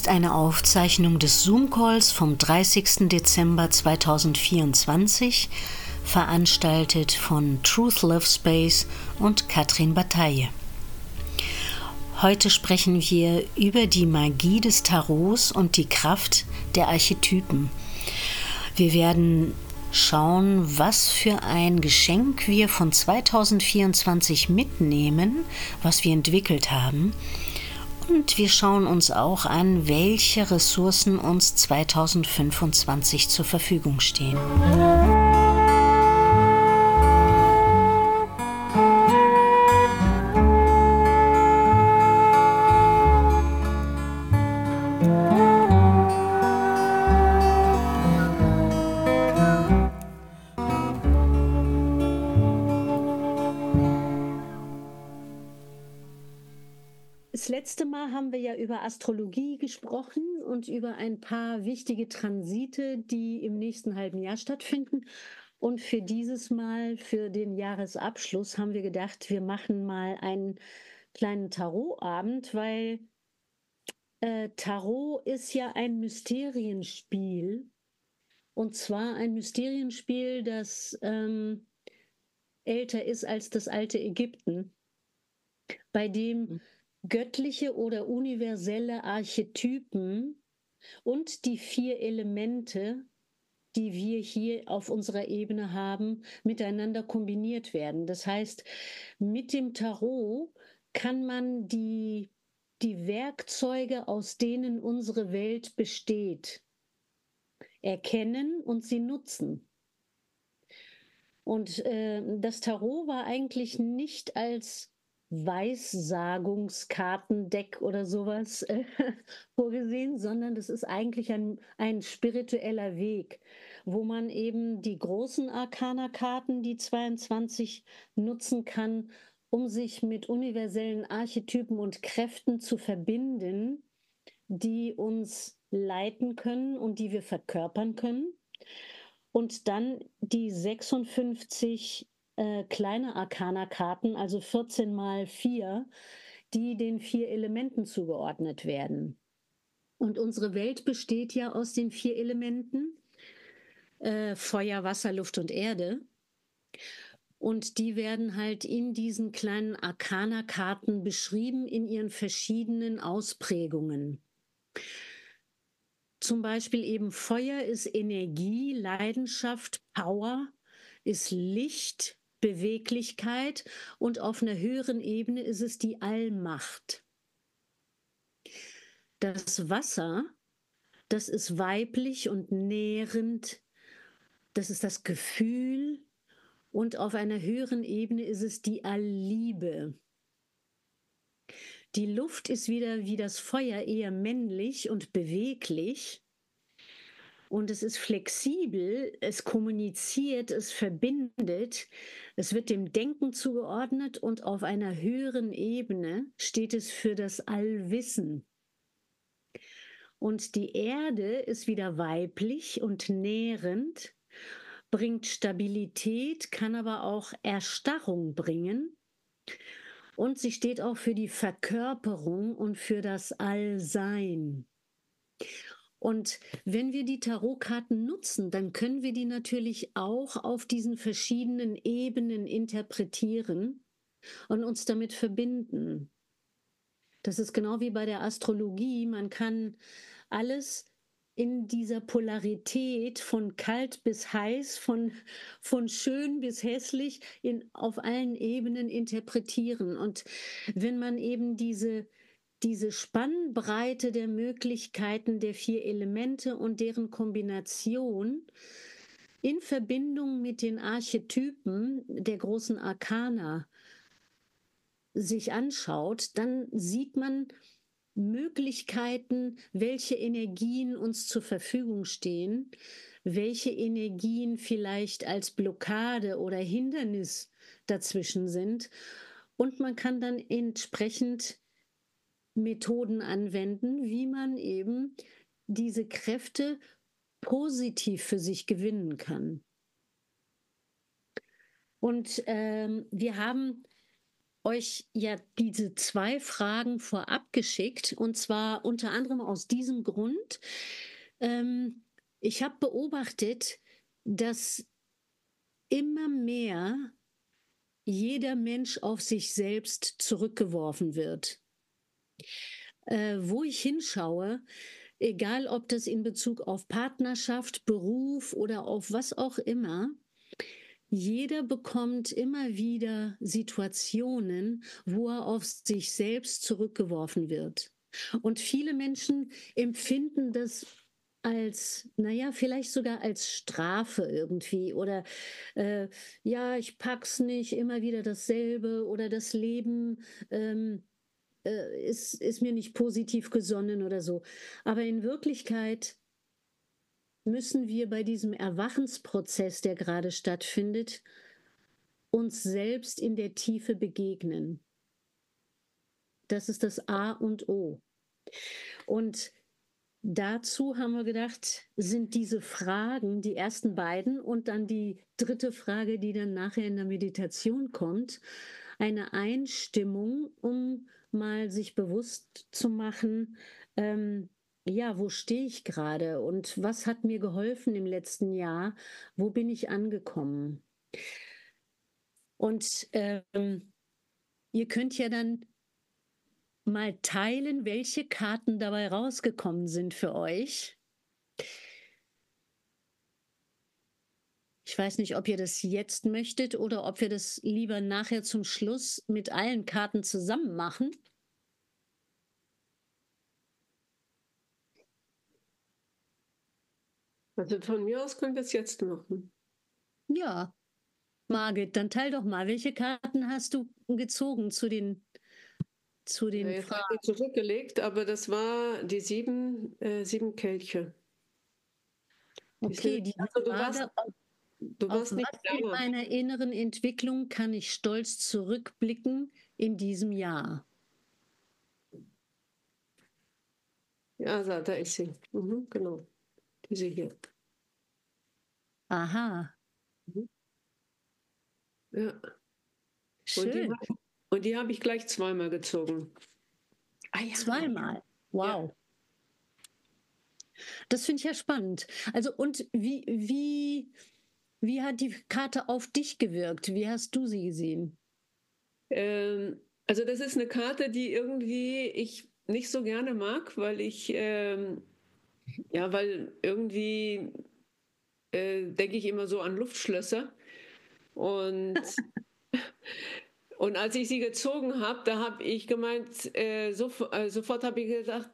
ist eine Aufzeichnung des Zoom-Calls vom 30. Dezember 2024, veranstaltet von Truth Love Space und Katrin Bataille. Heute sprechen wir über die Magie des Tarots und die Kraft der Archetypen. Wir werden schauen, was für ein Geschenk wir von 2024 mitnehmen, was wir entwickelt haben. Und wir schauen uns auch an, welche Ressourcen uns 2025 zur Verfügung stehen. Das letzte Mal haben wir ja über Astrologie gesprochen und über ein paar wichtige Transite, die im nächsten halben Jahr stattfinden. Und für dieses Mal, für den Jahresabschluss, haben wir gedacht, wir machen mal einen kleinen Tarotabend, weil Tarot ist ja ein Mysterienspiel. Und zwar ein Mysterienspiel, das älter ist als das alte Ägypten, bei dem göttliche oder universelle Archetypen und die 4 Elemente, die wir hier auf unserer Ebene haben, miteinander kombiniert werden. Das heißt, mit dem Tarot kann man die Werkzeuge, aus denen unsere Welt besteht, erkennen und sie nutzen. Und das Tarot war eigentlich nicht als Weissagungskartendeck oder sowas vorgesehen, sondern das ist eigentlich ein spiritueller Weg, wo man eben die großen Arkana-Karten, die 22, nutzen kann, um sich mit universellen Archetypen und Kräften zu verbinden, die uns leiten können und die wir verkörpern können. Und dann die 56 kleine Arkana-Karten, also 14 mal 4, die den 4 Elementen zugeordnet werden. Und unsere Welt besteht ja aus den 4 Elementen, Feuer, Wasser, Luft und Erde. Und die werden halt in diesen kleinen Arkana-Karten beschrieben in ihren verschiedenen Ausprägungen. Zum Beispiel eben Feuer ist Energie, Leidenschaft, Power, ist Licht, Beweglichkeit und auf einer höheren Ebene ist es die Allmacht. Das Wasser, das ist weiblich und nährend, das ist das Gefühl und auf einer höheren Ebene ist es die Allliebe. Die Luft ist wieder wie das Feuer eher männlich und beweglich. Und es ist flexibel, es kommuniziert, es verbindet, es wird dem Denken zugeordnet und auf einer höheren Ebene steht es für das Allwissen. Und die Erde ist wieder weiblich und nährend, bringt Stabilität, kann aber auch Erstarrung bringen. Und sie steht auch für die Verkörperung und für das Allsein. Und wenn wir die Tarotkarten nutzen, dann können wir die natürlich auch auf diesen verschiedenen Ebenen interpretieren und uns damit verbinden. Das ist genau wie bei der Astrologie. Man kann alles in dieser Polarität von kalt bis heiß, von schön bis hässlich auf allen Ebenen interpretieren. Und wenn man eben diese Spannbreite der Möglichkeiten der 4 Elemente und deren Kombination in Verbindung mit den Archetypen der großen Arkana sich anschaut, dann sieht man Möglichkeiten, welche Energien uns zur Verfügung stehen, welche Energien vielleicht als Blockade oder Hindernis dazwischen sind. Und man kann dann entsprechend Methoden anwenden, wie man eben diese Kräfte positiv für sich gewinnen kann. Und wir haben euch ja diese 2 Fragen vorab geschickt, und zwar unter anderem aus diesem Grund. Ähm, Ich habe beobachtet, dass immer mehr jeder Mensch auf sich selbst zurückgeworfen wird. Wo ich hinschaue, egal ob das in Bezug auf Partnerschaft, Beruf oder auf was auch immer, jeder bekommt immer wieder Situationen, wo er auf sich selbst zurückgeworfen wird. Und viele Menschen empfinden das als, naja, vielleicht sogar als Strafe irgendwie oder äh, ja, ich pack's nicht, immer wieder dasselbe oder das Leben ist mir nicht positiv gesonnen oder so. Aber in Wirklichkeit müssen wir bei diesem Erwachensprozess, der gerade stattfindet, uns selbst in der Tiefe begegnen. Das ist das A und O. Und dazu haben wir gedacht, sind diese Fragen, die ersten beiden und dann die dritte Frage, die dann nachher in der Meditation kommt, eine Einstimmung, um mal sich bewusst zu machen, ja, wo stehe ich gerade und was hat mir geholfen im letzten Jahr? Wo bin ich angekommen? Und ihr könnt ja dann mal teilen, welche Karten dabei rausgekommen sind für euch. Ich weiß nicht, ob ihr das jetzt möchtet oder ob wir das lieber nachher zum Schluss mit allen Karten zusammen machen. Also von mir aus können wir es jetzt machen. Ja, Margit, dann teil doch mal, welche Karten hast du gezogen zu Ja, den jetzt habe Fragen? ich zurückgelegt, aber das war die sieben Kelche. Die Okay, sind, die also Frage, du auf warst nicht was in da. meiner inneren Entwicklung kann ich stolz zurückblicken in diesem Jahr? Ja, da ist sie. Mhm, genau. Diese hier. Aha, Mhm. Ja. Und schön. die habe ich gleich zweimal gezogen. Ah ja. Zweimal. Ja. Wow. Das finde ich ja spannend. Also und wie hat die Karte auf dich gewirkt? Wie hast du sie gesehen? Also das ist eine Karte, die irgendwie ich nicht so gerne mag, weil irgendwie denke ich immer so an Luftschlösser. Und, und als ich sie gezogen habe, da habe ich gemeint, sofort habe ich gedacht,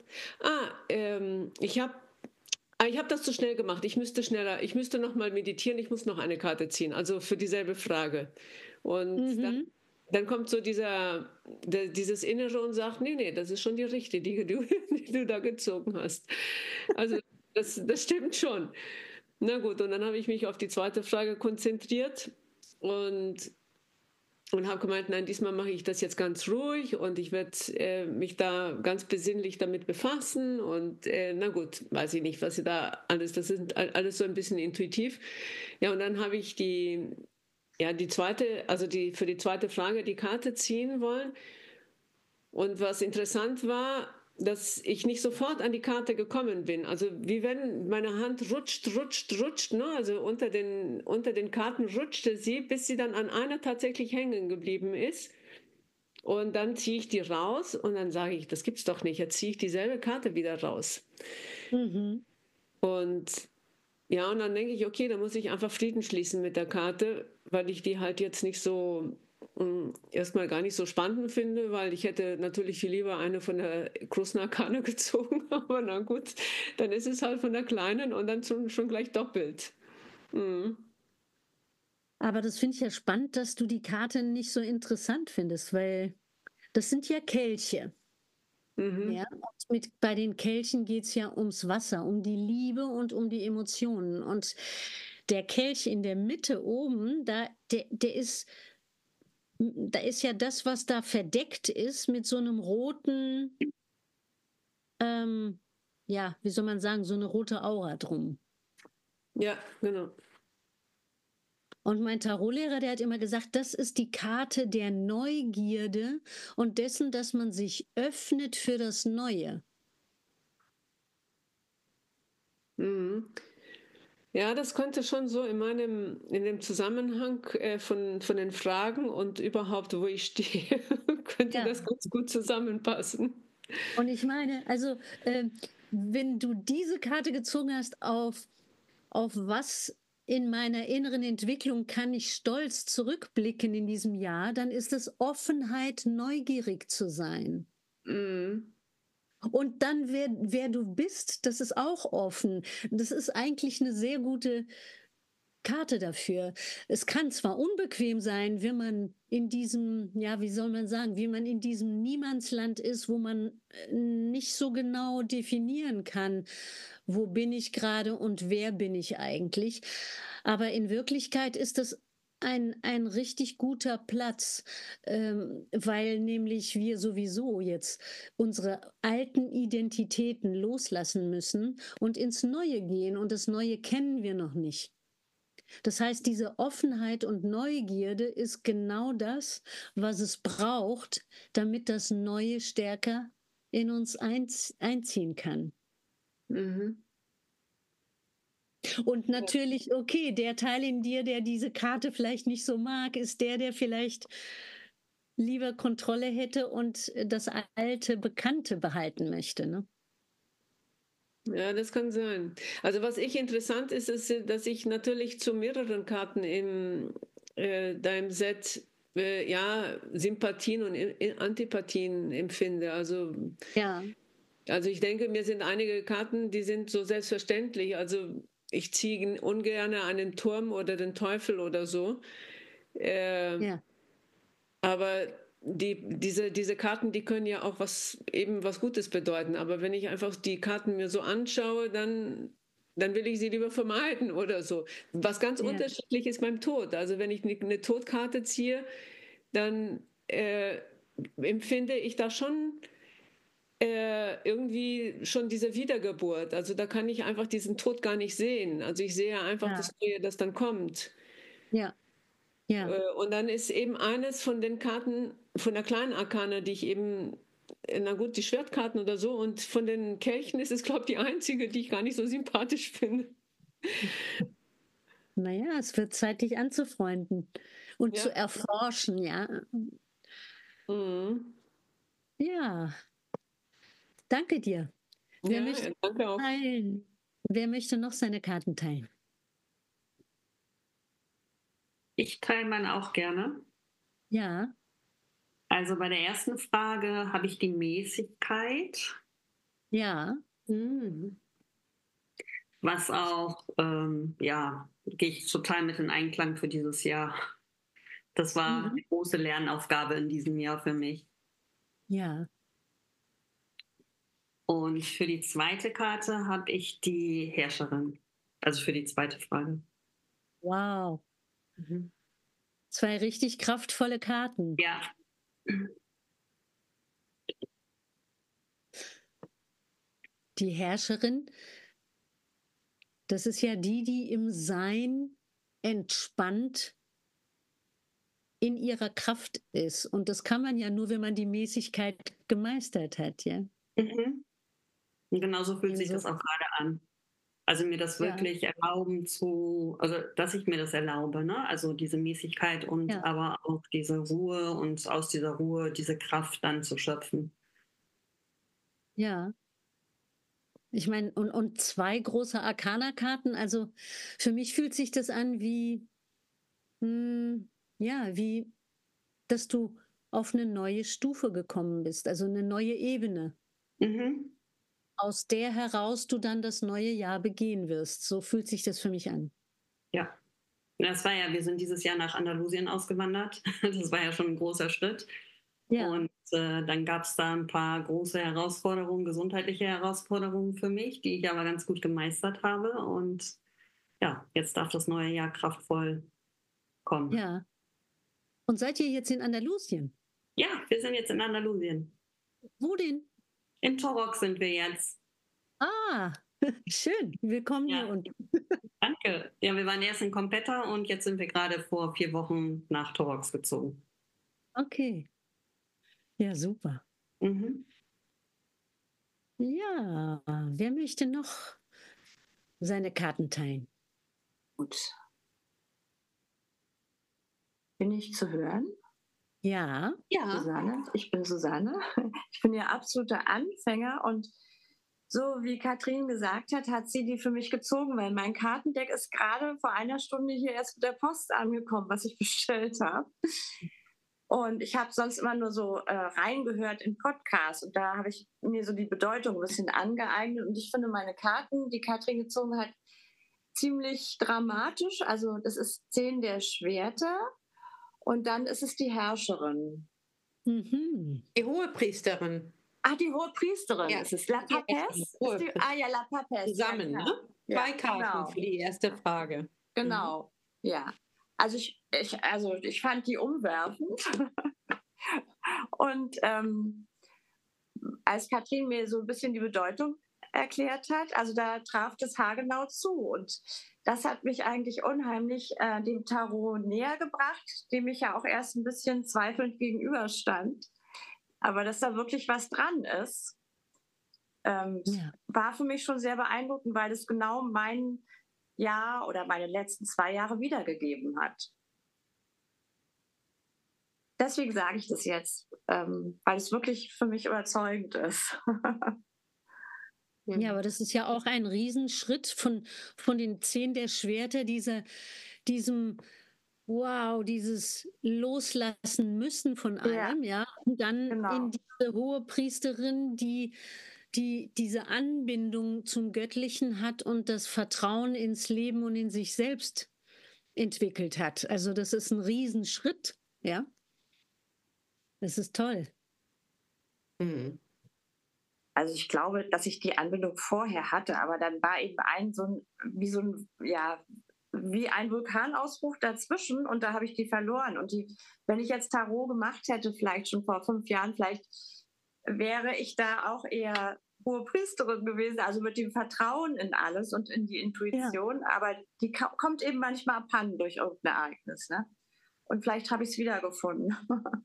ich habe das zu schnell gemacht. Ich müsste noch mal meditieren, ich muss noch eine Karte ziehen, also für dieselbe Frage. Und Mhm. dann kommt so dieses Innere und sagt, nee, nee, das ist schon die richtige, die du da gezogen hast. Also das stimmt schon. Na gut, und dann habe ich mich auf die zweite Frage konzentriert und und habe gemeint, nein, diesmal mache ich das jetzt ganz ruhig und ich werde mich da ganz besinnlich damit befassen und na gut, weiß ich nicht, was sie da alles, das ist alles so ein bisschen intuitiv. Ja, und dann habe ich die zweite, für die zweite Frage die Karte ziehen wollen und was interessant war, dass ich nicht sofort an die Karte gekommen bin. Also wie wenn meine Hand rutscht, ne? Also unter den Karten rutschte sie, bis sie dann an einer tatsächlich hängen geblieben ist. Und dann ziehe ich die raus und dann sage ich, das gibt's doch nicht. Jetzt ziehe ich dieselbe Karte wieder raus. Mhm. Und ja, und dann denke ich, okay, da muss ich einfach Frieden schließen mit der Karte, weil ich die halt jetzt nicht so erstmal gar nicht so spannend finde, weil ich hätte natürlich viel lieber eine von der großen Arkane gezogen, aber na gut, dann ist es halt von der kleinen und dann schon gleich doppelt. Mhm. Aber das finde ich ja spannend, dass du die Karte nicht so interessant findest, weil das sind ja Kelche. Mhm. Ja, und bei den Kelchen geht es ja ums Wasser, um die Liebe und um die Emotionen. Und der Kelch in der Mitte oben, da ist ja das, was da verdeckt ist, mit so einem roten, ähm, ja, wie soll man sagen, so eine rote Aura drum. Ja, genau. Und mein Tarotlehrer, der hat immer gesagt, das ist die Karte der Neugierde und dessen, dass man sich öffnet für das Neue. Mhm. Ja, das könnte schon so in dem Zusammenhang von den Fragen und überhaupt, wo ich stehe, könnte Ja. das ganz gut zusammenpassen. Und ich meine, also, wenn du diese Karte gezogen hast, auf was in meiner inneren Entwicklung kann ich stolz zurückblicken in diesem Jahr, dann ist es Offenheit, neugierig zu sein. Mhm. Und dann, wer du bist, das ist auch offen. Das ist eigentlich eine sehr gute Karte dafür. Es kann zwar unbequem sein, wenn man in diesem, ja, wie soll man sagen, wie man in diesem Niemandsland ist, wo man nicht so genau definieren kann, wo bin ich gerade und wer bin ich eigentlich. Aber in Wirklichkeit ist das ein richtig guter Platz, weil nämlich wir sowieso jetzt unsere alten Identitäten loslassen müssen und ins Neue gehen. Und das Neue kennen wir noch nicht. Das heißt, diese Offenheit und Neugierde ist genau das, was es braucht, damit das Neue stärker in uns einziehen kann. Mhm. Und natürlich, okay, der Teil in dir, der diese Karte vielleicht nicht so mag, ist der vielleicht lieber Kontrolle hätte und das alte Bekannte behalten möchte. Ne? Ja, das kann sein. Also was ich interessant ist, dass ich natürlich zu mehreren Karten in deinem Set ja, Sympathien und Antipathien empfinde. Ja, Also ich denke, mir sind einige Karten, die sind so selbstverständlich. Also ich ziehe ungern einen Turm oder den Teufel oder so. Äh, ja, aber diese Karten, die können ja auch eben was Gutes bedeuten. Aber wenn ich einfach die Karten mir so anschaue, dann will ich sie lieber vermeiden oder so. Was ganz ja, unterschiedlich ist beim Tod. Also wenn ich eine Todkarte ziehe, dann empfinde ich da schon irgendwie schon diese Wiedergeburt. Also da kann ich einfach diesen Tod gar nicht sehen. Also ich sehe einfach ja, das Neue, das dann kommt. ja, ja, Und dann ist eben eines von den Karten, von der kleinen Arkana, die ich eben, na gut, die Schwertkarten oder so, und von den Kelchen ist es, glaube ich, die einzige, die ich gar nicht so sympathisch finde. naja, es wird Zeit, dich anzufreunden und zu Ja. erforschen, ja. Mhm. Ja, danke dir. Wer Ja, möchte ja, danke auch. teilen? Wer möchte noch seine Karten teilen? Ich teile meine auch gerne. Ja, Also bei der ersten Frage habe ich die Mäßigkeit, ja, was auch, ja, gehe ich total mit in Einklang für dieses Jahr. Das war mhm, eine große Lernaufgabe in diesem Jahr für mich. ja, Und für die zweite Karte habe ich die Herrscherin. Also für die zweite Frage. wow. Mhm. Zwei richtig kraftvolle Karten. Ja. Die Herrscherin, das ist ja die, die im Sein entspannt in ihrer Kraft ist. Und das kann man ja nur, wenn man die Mäßigkeit gemeistert hat, ja. Mhm. Und genauso fühlt sich Inso das auch gerade an. Also mir das ja, wirklich erlauben also dass ich mir das erlaube, ne? Also diese Mäßigkeit und ja, aber auch diese Ruhe und aus dieser Ruhe diese Kraft dann zu schöpfen. ja. Ich meine, und zwei große Arcana-Karten, also für mich fühlt sich das an wie, ja, wie, dass du auf eine neue Stufe gekommen bist, also eine neue Ebene, Mhm. aus der heraus du dann das neue Jahr begehen wirst. So fühlt sich das für mich an. Ja. Das war ja, wir sind dieses Jahr nach Andalusien ausgewandert. Das war ja schon ein großer Schritt. Ja, Und dann gab es da ein paar große Herausforderungen, gesundheitliche Herausforderungen für mich, die ich aber ganz gut gemeistert habe. Und ja, jetzt darf das neue Jahr kraftvoll kommen. ja. Und seid ihr jetzt in Andalusien? Ja, wir sind jetzt in Andalusien. Wo denn? In Torok sind wir jetzt. Ah, schön. Willkommen hier Ja, unten. danke. Ja, wir waren erst in Kompetta und jetzt sind wir gerade vor 4 Wochen nach Torrox gezogen. Okay. Ja, super. Mhm. Ja, wer möchte noch seine Karten teilen? Gut. Bin ich zu hören? Ja, Ja, Susanne, ich bin Susanne. Ich bin ja absoluter Anfänger und so wie Katrin gesagt hat, hat sie die für mich gezogen, weil mein Kartendeck ist gerade vor einer Stunde hier erst mit der Post angekommen, was ich bestellt habe. Und ich habe sonst immer nur so reingehört in Podcasts und da habe ich mir so die Bedeutung ein bisschen angeeignet und ich finde meine Karten, die Katrin gezogen hat, ziemlich dramatisch. Also das ist 10 der Schwerter und dann ist es die Herrscherin. mhm. Die Hohepriesterin. Ah, die Hohepriesterin Ja. ist es. La Die Papesse? Hohepriesterin. Ja, La Papesse. Zusammen, ja, ne? Ja, 2 Karten genau. für die erste Frage. Genau, ja. Also ich fand die umwerfend. Und als Katrin mir so ein bisschen die Bedeutung erklärt hat, also da traf das haargenau zu. Und das hat mich eigentlich unheimlich dem Tarot näher gebracht, dem ich ja auch erst ein bisschen zweifelnd gegenüberstand. Aber dass da wirklich was dran ist, Ja. war für mich schon sehr beeindruckend, weil es genau mein Jahr oder meine letzten 2 Jahre wiedergegeben hat. Deswegen sage ich das jetzt, weil es wirklich für mich überzeugend ist. Ja, aber das ist ja auch ein Riesenschritt von den 10 der Schwerter, diesem, wow, dieses Loslassen müssen von Ja, allem, ja. Und dann genau. in diese Hohepriesterin, die diese Anbindung zum Göttlichen hat und das Vertrauen ins Leben und in sich selbst entwickelt hat. Also das ist ein Riesenschritt, ja. Das ist toll. Mhm. Also ich glaube, dass ich die Anbindung vorher hatte, aber dann war eben wie ein Vulkanausbruch dazwischen und da habe ich die verloren. Und wenn ich jetzt Tarot gemacht hätte, vielleicht schon vor 5 Jahren, vielleicht wäre ich da auch eher Hohepriesterin gewesen, also mit dem Vertrauen in alles und in die Intuition. Aber die kommt eben manchmal abhanden durch irgendein Ereignis. Ne? Und vielleicht habe ich es wiedergefunden.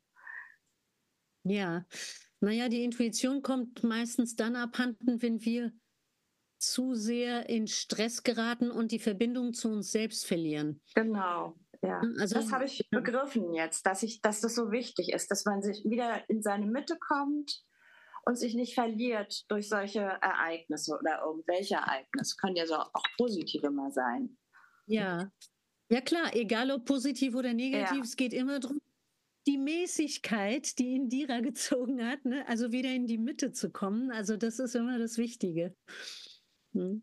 Ja, naja, die Intuition kommt meistens dann abhanden, wenn wir zu sehr in Stress geraten und die Verbindung zu uns selbst verlieren. Genau, ja. Also, Das habe ich begriffen jetzt, dass das so wichtig ist, dass man sich wieder in seine Mitte kommt und sich nicht verliert durch solche Ereignisse oder irgendwelche Ereignisse. Können ja so auch positive mal sein. ja, ja klar, egal ob positiv oder negativ, Ja. es geht immer darum, die Mäßigkeit, die Indira gezogen hat, ne? Also wieder in die Mitte zu kommen. Also das ist immer das Wichtige. Hm.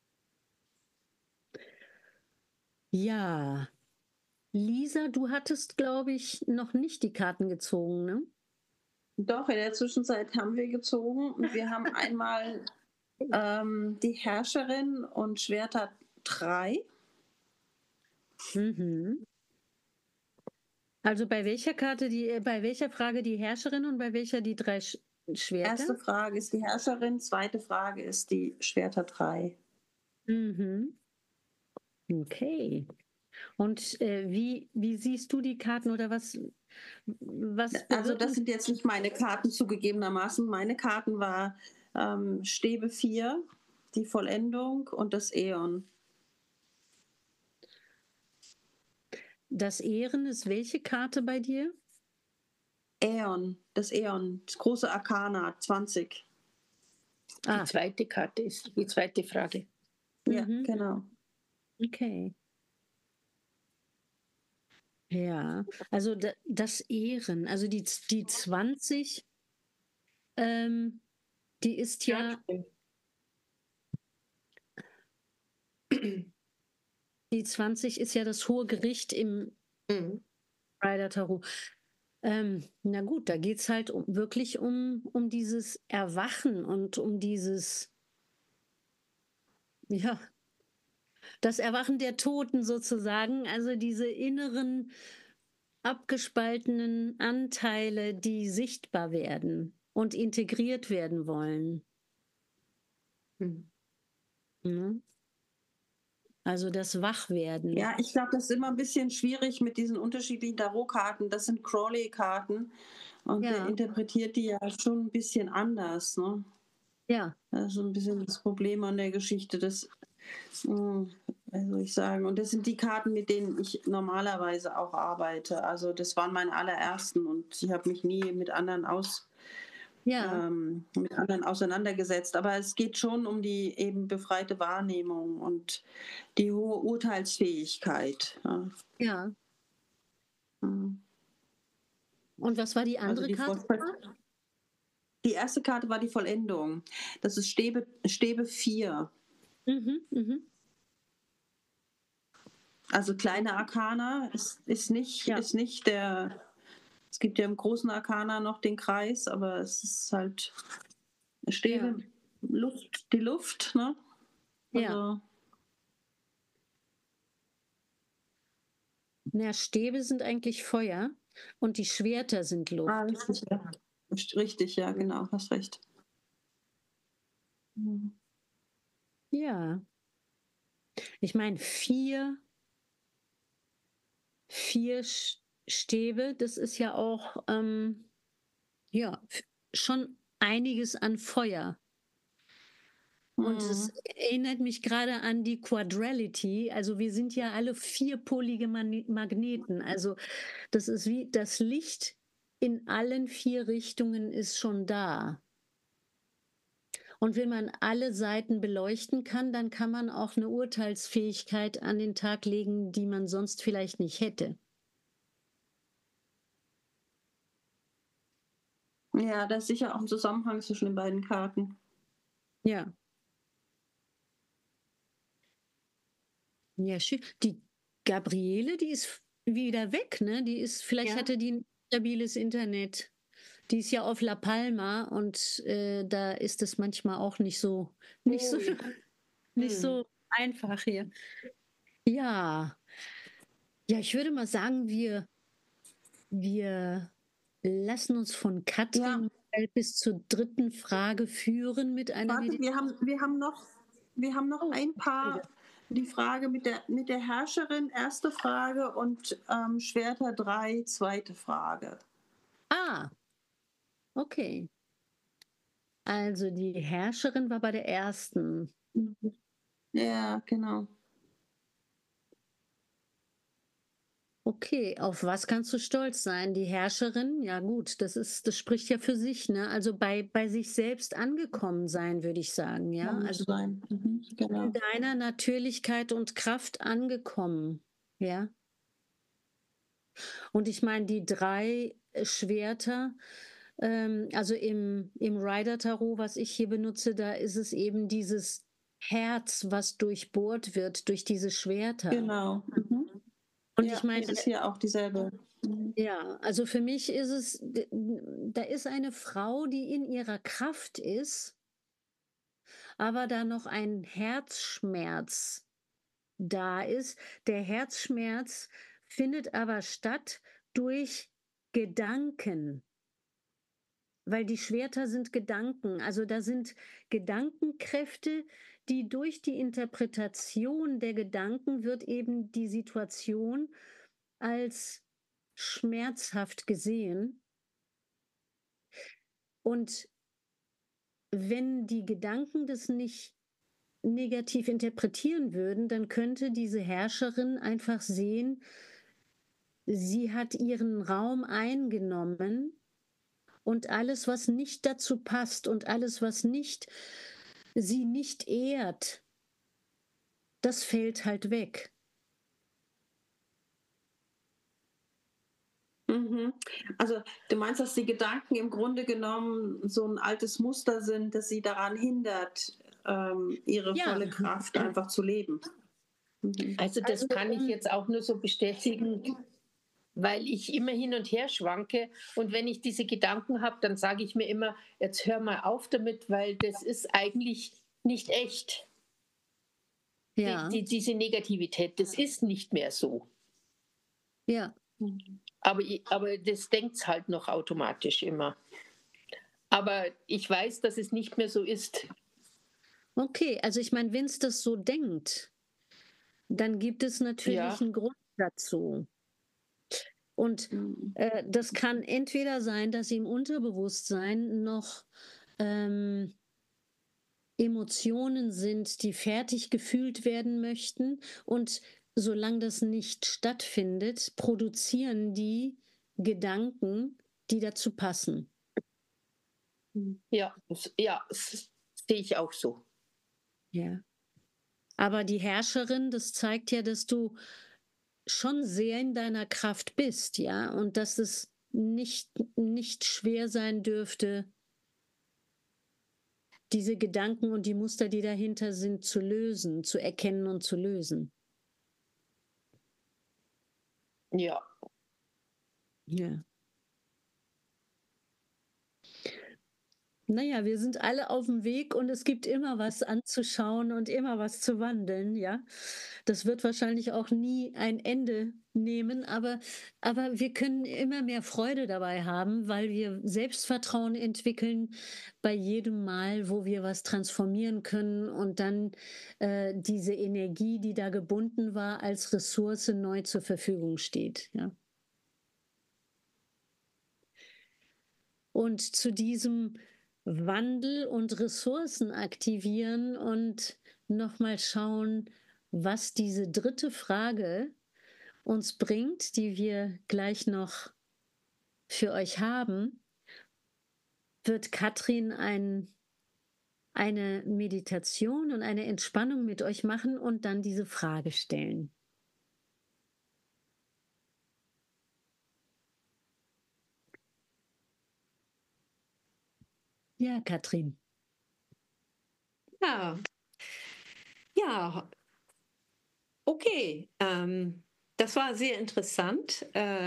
Ja, Lisa, du hattest, glaube ich, noch nicht die Karten gezogen, ne? Doch, in der Zwischenzeit haben wir gezogen und wir haben einmal die Herrscherin und Schwerter 3. Mhm. Also bei welcher bei welcher Frage die Herrscherin und bei welcher die 3 Schwerter? Erste Frage ist die Herrscherin, zweite Frage ist die Schwerter 3. Mhm. Okay. Und wie siehst du die Karten oder was Also das sind jetzt nicht meine Karten zugegebenermaßen. Meine Karten war Stäbe 4, die Vollendung und das Äon. Das Ehren ist welche Karte bei dir? Äon, das große Arkana 20. Die zweite Karte ist die zweite Frage. Ja, Mhm. genau. Okay. Ja, also das Ehren, also die 20, die ist ja, die 20 ist ja das hohe Gericht im Mhm. Rider Tarot. Na gut, da geht es halt wirklich um dieses Erwachen und um dieses, ja, das Erwachen der Toten sozusagen, also diese inneren abgespaltenen Anteile, die sichtbar werden und integriert werden wollen. Mhm. Ne? Also das Wachwerden. Ja, ich glaube, das ist immer ein bisschen schwierig mit diesen unterschiedlichen Tarotkarten. Das sind Crowley-Karten und der Ja, interpretiert die ja schon ein bisschen anders, ne? ja, Das ist so ein bisschen das Problem an der Geschichte, wie soll ich sagen, und das sind die Karten, mit denen ich normalerweise auch arbeite. Also, das waren meine allerersten und ich habe mich nie ja. mit anderen auseinandergesetzt. Aber es geht schon um die eben befreite Wahrnehmung und die hohe Urteilsfähigkeit, ja. Ja. Mhm. Und was war die Also andere die Karte? die erste Karte war die Vollendung. Das ist Stäbe 4. Mhm, mhm. Also kleine Arkana ist Ja, nicht der. Es gibt ja im großen Arkana noch den Kreis, aber es ist halt ja, Stäbe, die Luft, ne? ja. Also, Na, Stäbe sind eigentlich Feuer und die Schwerter sind Luft. richtig, ja. Richtig, ja, genau, hast recht. Mhm. Ja, ich meine, vier Stäbe, das ist ja auch ja, schon einiges an Feuer. Und es Mhm. erinnert mich gerade an die Quadrality. Also wir sind ja alle vierpolige Magneten. Also das ist wie das Licht in allen vier Richtungen ist schon da. Und wenn man alle Seiten beleuchten kann, dann kann man auch eine Urteilsfähigkeit an den Tag legen, die man sonst vielleicht nicht hätte. Ja, da ist sicher auch ein Zusammenhang zwischen den beiden Karten. Ja, ja, schön. Die Gabriele, die ist wieder weg, ne? Die ist, vielleicht Ja. hatte die ein stabiles Internet. Die ist ja auf La Palma und da ist es manchmal auch nicht so, Ui. nicht so einfach hier. Ja, ja, ich würde mal sagen, wir lassen uns von Ja, Katrin mal bis zur dritten Frage führen mit einer warte, Meditation. wir haben noch Oh, ein paar, Entschuldige. die Frage mit der Herrscherin, erste Frage, und Schwerter 3, zweite Frage. Ah, okay. Also die Herrscherin war bei der ersten. Mhm. Ja, genau. Okay, auf was kannst du stolz sein? Die Herrscherin? Ja gut, das spricht ja für sich, ne? Also bei sich selbst angekommen sein, würde ich sagen, ja? Kann Also sein. Mhm, in genau. deiner Natürlichkeit und Kraft angekommen, ja? Und ich meine, die 3 Schwerter, also im Rider-Tarot, was ich hier benutze, da ist es eben dieses Herz, was durchbohrt wird durch diese Schwerter. Genau. Mhm. Und ich Ja, meine, das ist hier auch dieselbe. Mhm. ja, also für mich ist es, da ist eine Frau, die in ihrer Kraft ist, aber da noch ein Herzschmerz da ist. Der Herzschmerz findet aber statt durch Gedanken, weil die Schwerter sind Gedanken. Also da sind Gedankenkräfte, die durch die Interpretation der Gedanken wird eben die Situation als schmerzhaft gesehen. Und wenn die Gedanken das nicht negativ interpretieren würden, dann könnte diese Herrscherin einfach sehen, sie hat ihren Raum eingenommen und alles, was nicht dazu passt und alles, was nicht sie nicht ehrt, das fällt halt weg. Mhm. Also du meinst, dass die Gedanken im Grunde genommen so ein altes Muster sind, das sie daran hindert, ihre Ja, volle Kraft einfach zu leben. Mhm. Also das kann ich jetzt auch nur so bestätigen, weil ich immer hin und her schwanke. Und wenn ich diese Gedanken habe, dann sage ich mir immer, jetzt hör mal auf damit, weil das ist eigentlich nicht echt. ja, Diese Negativität, das ist nicht mehr so. ja. Aber das denkt halt noch automatisch immer. Aber ich weiß, dass es nicht mehr so ist. Okay, also ich meine, wenn es das so denkt, dann gibt es natürlich einen Grund dazu. Und das kann entweder sein, dass im Unterbewusstsein noch Emotionen sind, die fertig gefühlt werden möchten. Und solange das nicht stattfindet, produzieren die Gedanken, die dazu passen. Ja, das sehe ich auch so. Ja. Aber die Herrscherin, das zeigt ja, dass du schon sehr in deiner Kraft bist, ja, und dass es nicht schwer sein dürfte, diese Gedanken und die Muster, die dahinter sind, zu lösen, zu erkennen und zu lösen. Ja. Ja. Naja, wir sind alle auf dem Weg und es gibt immer was anzuschauen und immer was zu wandeln, ja. Das wird wahrscheinlich auch nie ein Ende nehmen, aber wir können immer mehr Freude dabei haben, weil wir Selbstvertrauen entwickeln bei jedem Mal, wo wir was transformieren können und dann diese Energie, die da gebunden war, als Ressource neu zur Verfügung steht, ja. Und zu diesem Wandel und Ressourcen aktivieren und nochmal schauen, was diese dritte Frage uns bringt, die wir gleich noch für euch haben, wird Katrin eine Meditation und eine Entspannung mit euch machen und dann diese Frage stellen. Ja, Katrin. Ja, okay. Das war sehr interessant.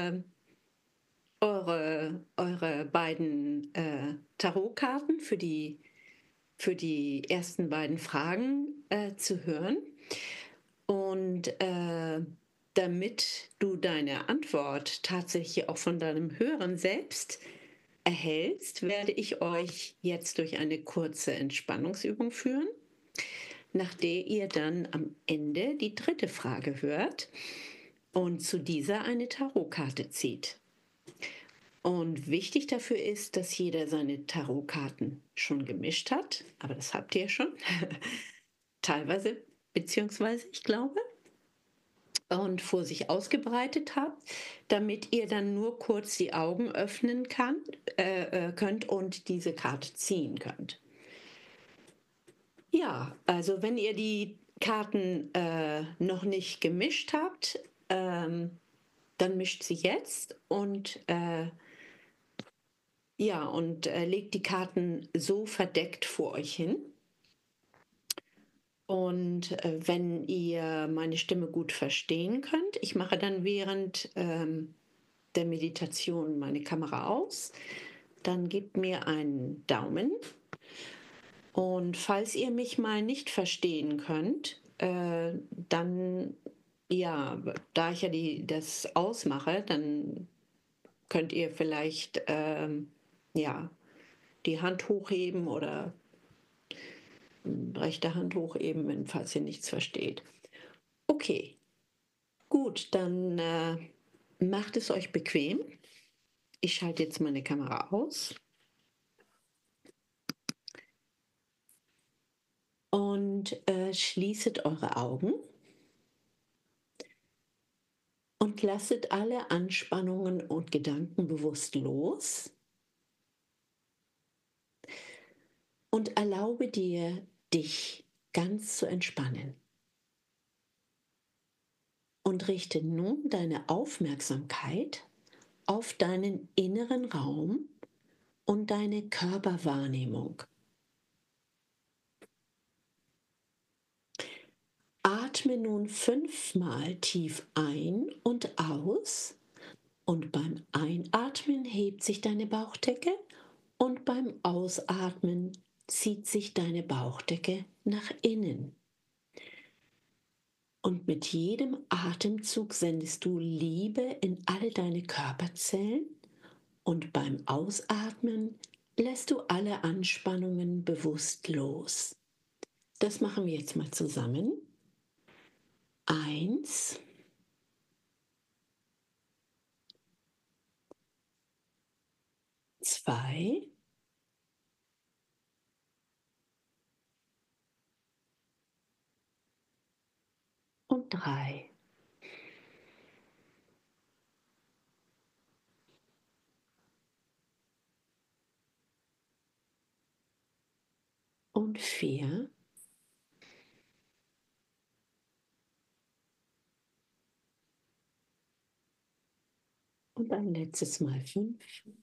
Eure beiden Tarotkarten für die ersten beiden Fragen zu hören. Und damit du deine Antwort tatsächlich auch von deinem Hören selbst erhältst, werde ich euch jetzt durch eine kurze Entspannungsübung führen, nach der ihr dann am Ende die dritte Frage hört und zu dieser eine Tarotkarte zieht. Und wichtig dafür ist, dass jeder seine Tarotkarten schon gemischt hat, aber das habt ihr schon, teilweise, beziehungsweise ich glaube, und vor sich ausgebreitet habt, damit ihr dann nur kurz die Augen öffnen könnt und diese Karte ziehen könnt. Ja, also wenn ihr die Karten noch nicht gemischt habt, dann mischt sie jetzt und legt die Karten so verdeckt vor euch hin. Und wenn ihr meine Stimme gut verstehen könnt, ich mache dann während der Meditation meine Kamera aus, dann gebt mir einen Daumen. Und falls ihr mich mal nicht verstehen könnt, dann, ja, da ich ja das ausmache, dann könnt ihr vielleicht, die Hand hochheben oder rechte Hand hochheben, falls ihr nichts versteht. Okay, gut, dann macht es euch bequem. Ich schalte jetzt meine Kamera aus. Und schließet eure Augen und lasset alle Anspannungen und Gedanken bewusst los und erlaube dir, dich ganz zu entspannen. Und richte nun deine Aufmerksamkeit auf deinen inneren Raum und deine Körperwahrnehmung. Atme nun 5-mal tief ein und aus und beim Einatmen hebt sich deine Bauchdecke und beim Ausatmen zieht sich deine Bauchdecke nach innen. Und mit jedem Atemzug sendest du Liebe in alle deine Körperzellen und beim Ausatmen lässt du alle Anspannungen bewusst los. Das machen wir jetzt mal zusammen. 1, 2, und 3. Und 4. Und ein letztes Mal 5.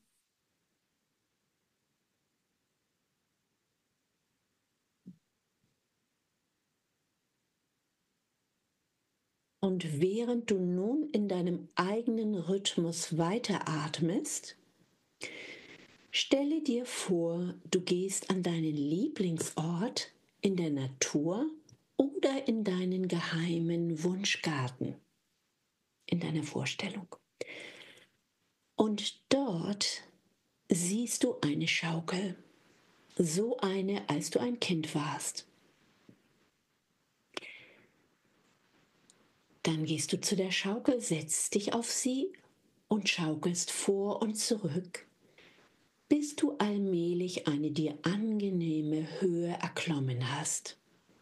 Und während du nun in deinem eigenen Rhythmus weiteratmest, stelle dir vor, du gehst an deinen Lieblingsort in der Natur oder in deinen geheimen Wunschgarten, in deiner Vorstellung. Und dort siehst du eine Schaukel, so eine, als du ein Kind warst. Dann gehst du zu der Schaukel, setzt dich auf sie und schaukelst vor und zurück, bis du allmählich eine dir angenehme Höhe erklommen hast,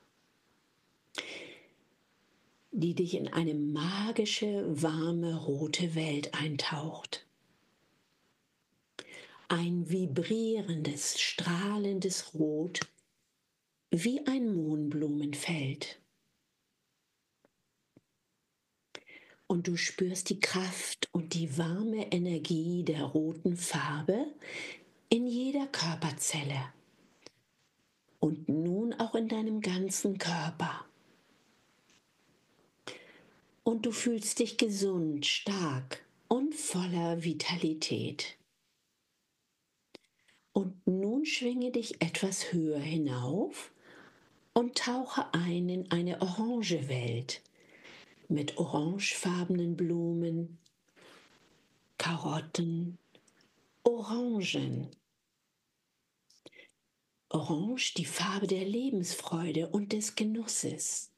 die dich in eine magische, warme, rote Welt eintaucht. Ein vibrierendes, strahlendes Rot, wie ein Mohnblumenfeld. Und du spürst die Kraft und die warme Energie der roten Farbe in jeder Körperzelle und nun auch in deinem ganzen Körper. Und du fühlst dich gesund, stark und voller Vitalität. Und nun schwinge dich etwas höher hinauf und tauche ein in eine orange Welt mit orangefarbenen Blumen, Karotten, Orangen. Orange, die Farbe der Lebensfreude und des Genusses.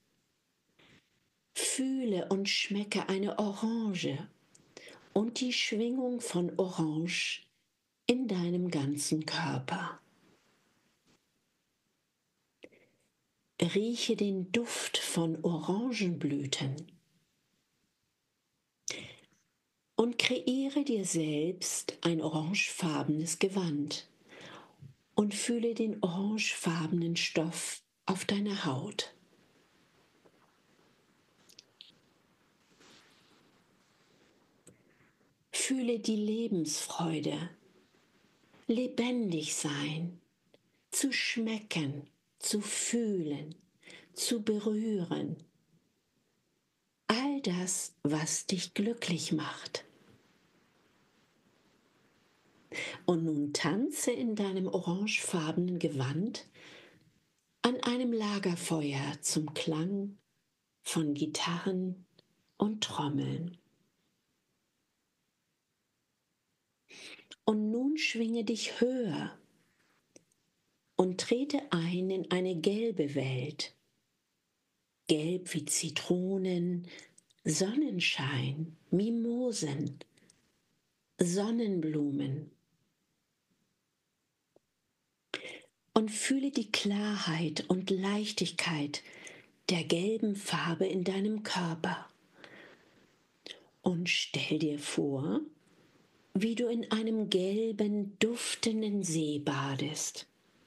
Fühle und schmecke eine Orange und die Schwingung von Orange in deinem ganzen Körper. Rieche den Duft von Orangenblüten und kreiere dir selbst ein orangefarbenes Gewand und fühle den orangefarbenen Stoff auf deiner Haut. Fühle die Lebensfreude, lebendig sein, zu schmecken, zu fühlen, zu berühren. All das, was dich glücklich macht. Und nun tanze in deinem orangefarbenen Gewand an einem Lagerfeuer zum Klang von Gitarren und Trommeln. Und nun schwinge dich höher und trete ein in eine gelbe Welt. Gelb wie Zitronen, Sonnenschein, Mimosen, Sonnenblumen. Und fühle die Klarheit und Leichtigkeit der gelben Farbe in deinem Körper. Und stell dir vor, wie du in einem gelben, duftenden See badest.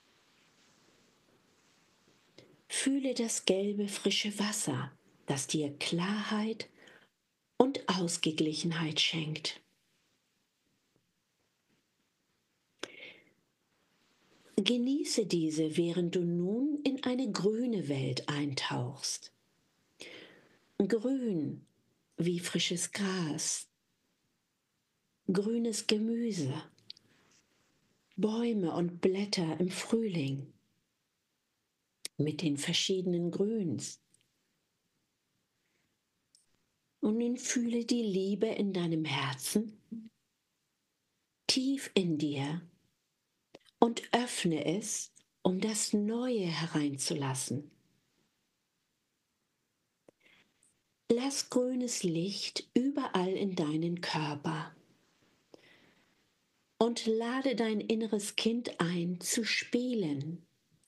Fühle das gelbe, frische Wasser, das dir Klarheit und Ausgeglichenheit schenkt. Genieße diese, während du nun in eine grüne Welt eintauchst. Grün wie frisches Gras, grünes Gemüse, Bäume und Blätter im Frühling mit den verschiedenen Grüns. Und nun fühle die Liebe in deinem Herzen, tief in dir, und öffne es, um das Neue hereinzulassen. Lass grünes Licht überall in deinen Körper und lade dein inneres Kind ein, zu spielen.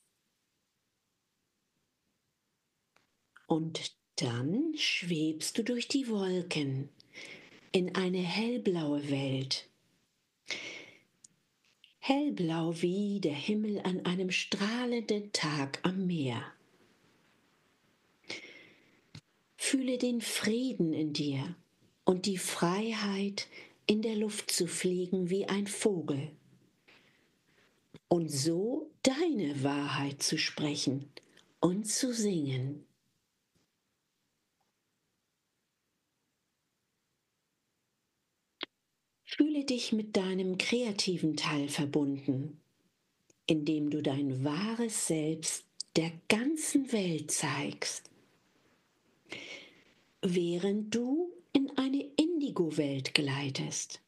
Und dann schwebst du durch die Wolken in eine hellblaue Welt. Hellblau wie der Himmel an einem strahlenden Tag am Meer. Fühle den Frieden in dir und die Freiheit, in der Luft zu fliegen wie ein Vogel. Und so deine Wahrheit zu sprechen und zu singen. Fühle dich mit deinem kreativen Teil verbunden, indem du dein wahres Selbst der ganzen Welt zeigst, während du in eine Indigo-Welt gleitest.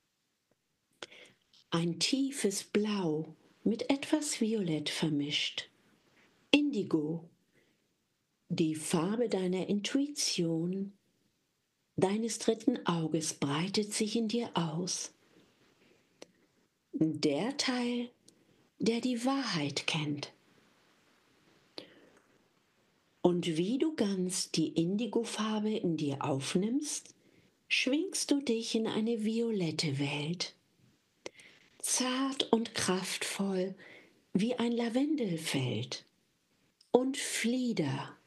Ein tiefes Blau mit etwas Violett vermischt. Indigo, die Farbe deiner Intuition, deines dritten Auges, breitet sich in dir aus. Der Teil, der die Wahrheit kennt. Und wie du ganz die Indigofarbe in dir aufnimmst, schwingst du dich in eine violette Welt. Zart und kraftvoll wie ein Lavendelfeld und Flieder.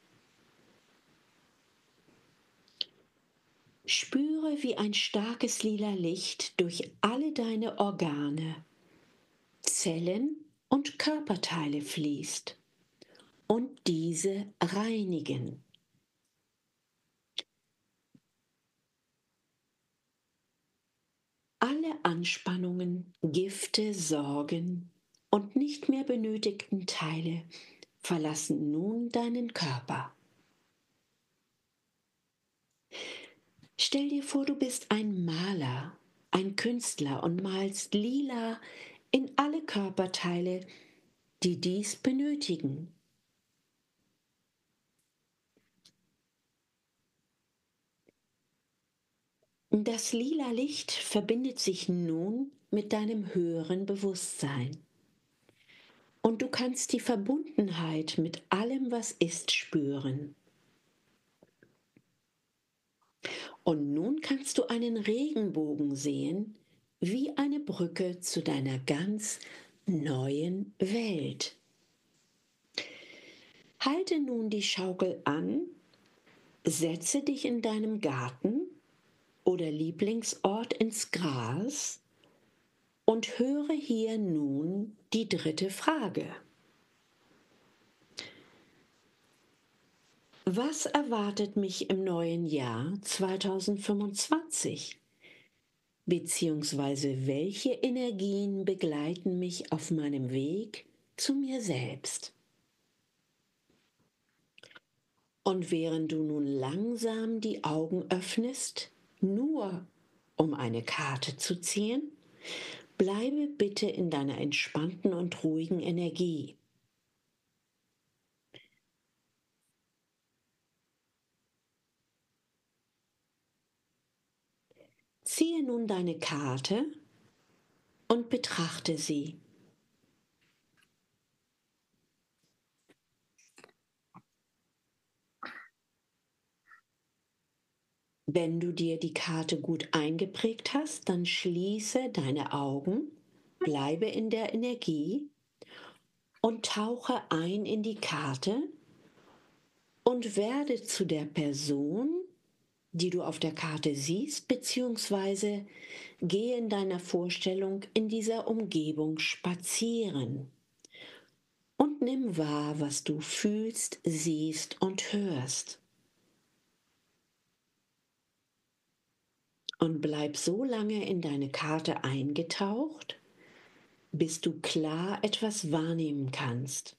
Spüre, wie ein starkes lila Licht durch alle deine Organe, Zellen und Körperteile fließt und diese reinigen. Alle Anspannungen, Gifte, Sorgen und nicht mehr benötigten Teile verlassen nun deinen Körper. Stell dir vor, du bist ein Maler, ein Künstler und malst lila in alle Körperteile, die dies benötigen. Das lila Licht verbindet sich nun mit deinem höheren Bewusstsein. Und du kannst die Verbundenheit mit allem, was ist, spüren. Und nun kannst du einen Regenbogen sehen, wie eine Brücke zu deiner ganz neuen Welt. Halte nun die Schaukel an, setze dich in deinem Garten oder Lieblingsort ins Gras und höre hier nun die dritte Frage. Was erwartet mich im neuen Jahr 2025? Beziehungsweise welche Energien begleiten mich auf meinem Weg zu mir selbst? Und während du nun langsam die Augen öffnest, nur um eine Karte zu ziehen, bleibe bitte in deiner entspannten und ruhigen Energie. Ziehe nun deine Karte und betrachte sie. Wenn du dir die Karte gut eingeprägt hast, dann schließe deine Augen, bleibe in der Energie und tauche ein in die Karte und werde zu der Person, die du auf der Karte siehst, beziehungsweise gehe in deiner Vorstellung in dieser Umgebung spazieren und nimm wahr, was du fühlst, siehst und hörst. Und bleib so lange in deine Karte eingetaucht, bis du klar etwas wahrnehmen kannst.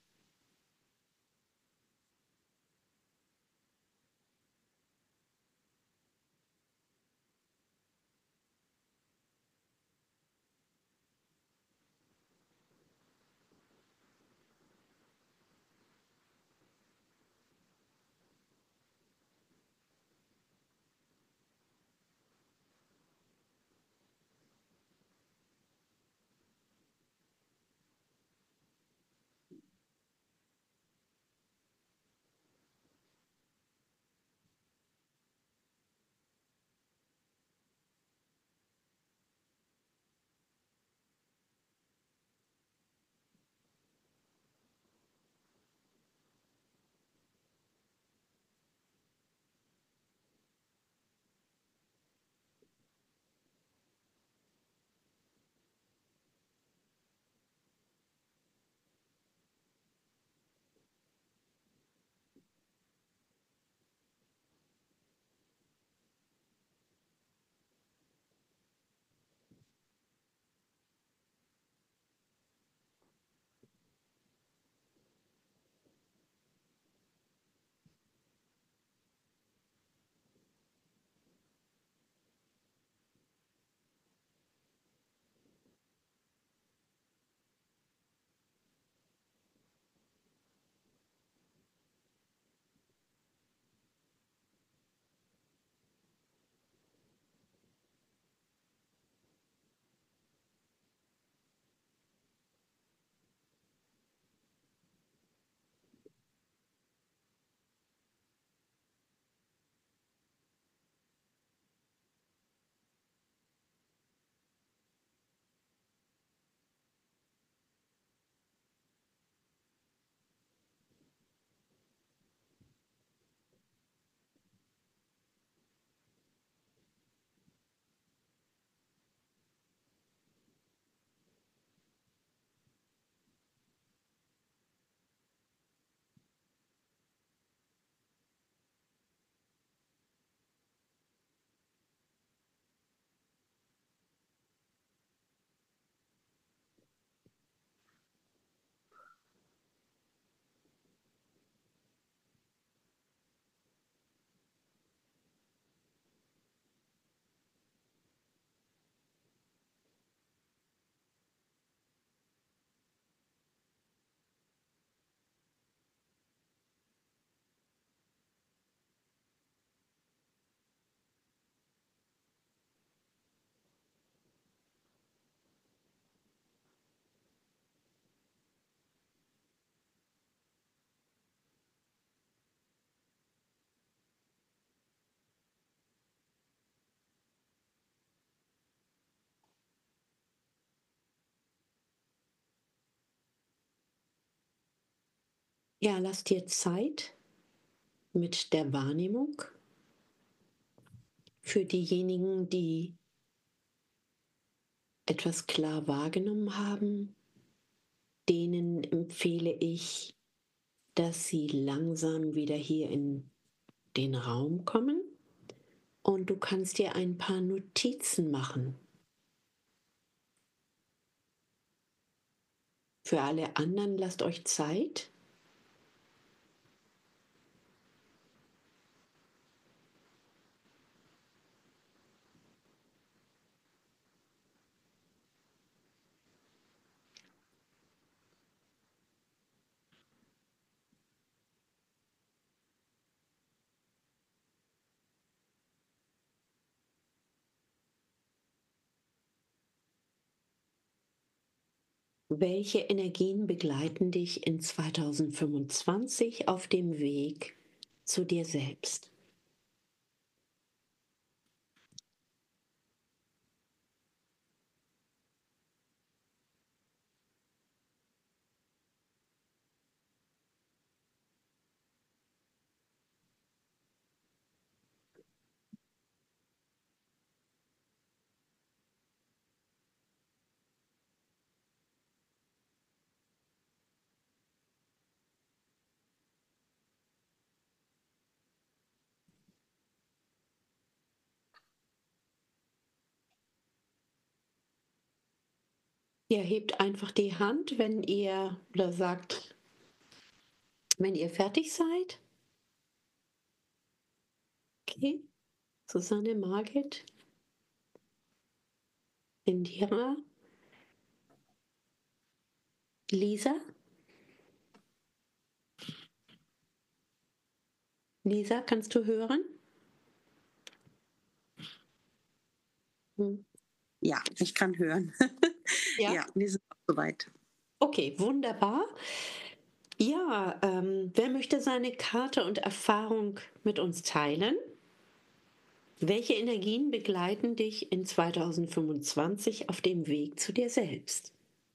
Ja, lass dir Zeit mit der Wahrnehmung. Für diejenigen, die etwas klar wahrgenommen haben, denen empfehle ich, dass sie langsam wieder hier in den Raum kommen und du kannst dir ein paar Notizen machen. Für alle anderen lasst euch Zeit. Welche Energien begleiten dich in 2025 auf dem Weg zu dir selbst? Ihr hebt einfach die Hand, wenn ihr oder sagt, wenn ihr fertig seid. Okay, Susanne, Margit, Indira, Lisa. Lisa, kannst du hören? Ja, ich kann hören. Ja, Ja, wir sind auch soweit. Okay, wunderbar. Ja, wer möchte seine Karte und Erfahrung mit uns teilen? Welche Energien begleiten dich in 2025 auf dem Weg zu dir selbst?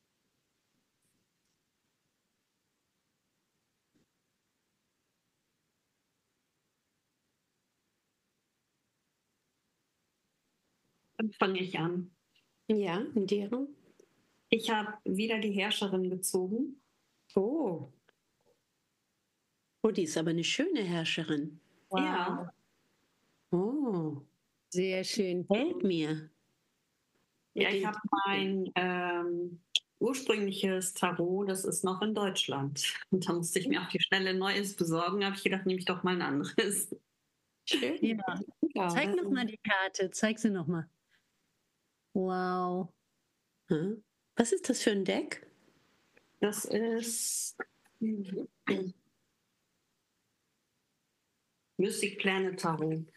Dann fange ich an. Ja, Indira? Ich habe wieder die Herrscherin gezogen. Oh. Oh, die ist aber eine schöne Herrscherin. Wow. Ja. Oh, Sehr schön. gefällt mir. Ja, ich habe mein ursprüngliches Tarot, das ist noch in Deutschland. Und da musste ich mir auf die Schnelle ein neues besorgen. Habe ich gedacht, nehme ich doch mal ein anderes. Schön. Ja. Ja. Zeig noch mal die Karte. Zeig sie noch mal. Wow. Hm. Was ist das für ein Deck? Das ist Mystic Planet Tarot.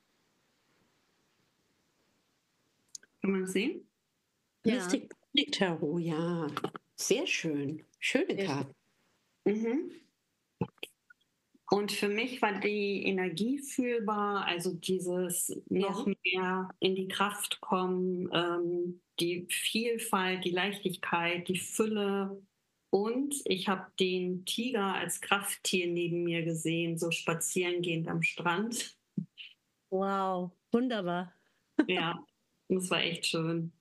Kann man das sehen? Ja. Mystic Tarot, ja. Sehr schön. Schöne Sehr Karte. Mhm. Und für mich war die Energie fühlbar, also dieses noch mehr in die Kraft kommen, die Vielfalt, die Leichtigkeit, die Fülle. Und ich habe den Tiger als Krafttier neben mir gesehen, so spazierengehend am Strand. Wow. Wunderbar. Ja, das war echt schön.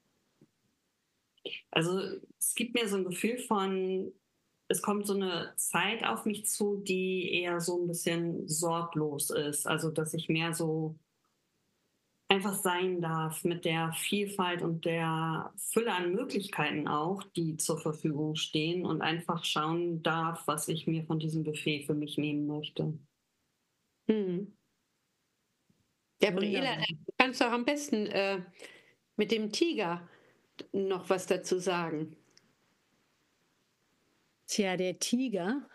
Also es gibt mir so ein Gefühl von, es kommt so eine Zeit auf mich zu, die eher so ein bisschen sorglos ist. Also dass ich mehr so einfach sein darf mit der Vielfalt und der Fülle an Möglichkeiten auch, die zur Verfügung stehen und einfach schauen darf, was ich mir von diesem Buffet für mich nehmen möchte. Hm. Gabriela, du kannst doch am besten mit dem Tiger noch was dazu sagen. Tja, der Tiger.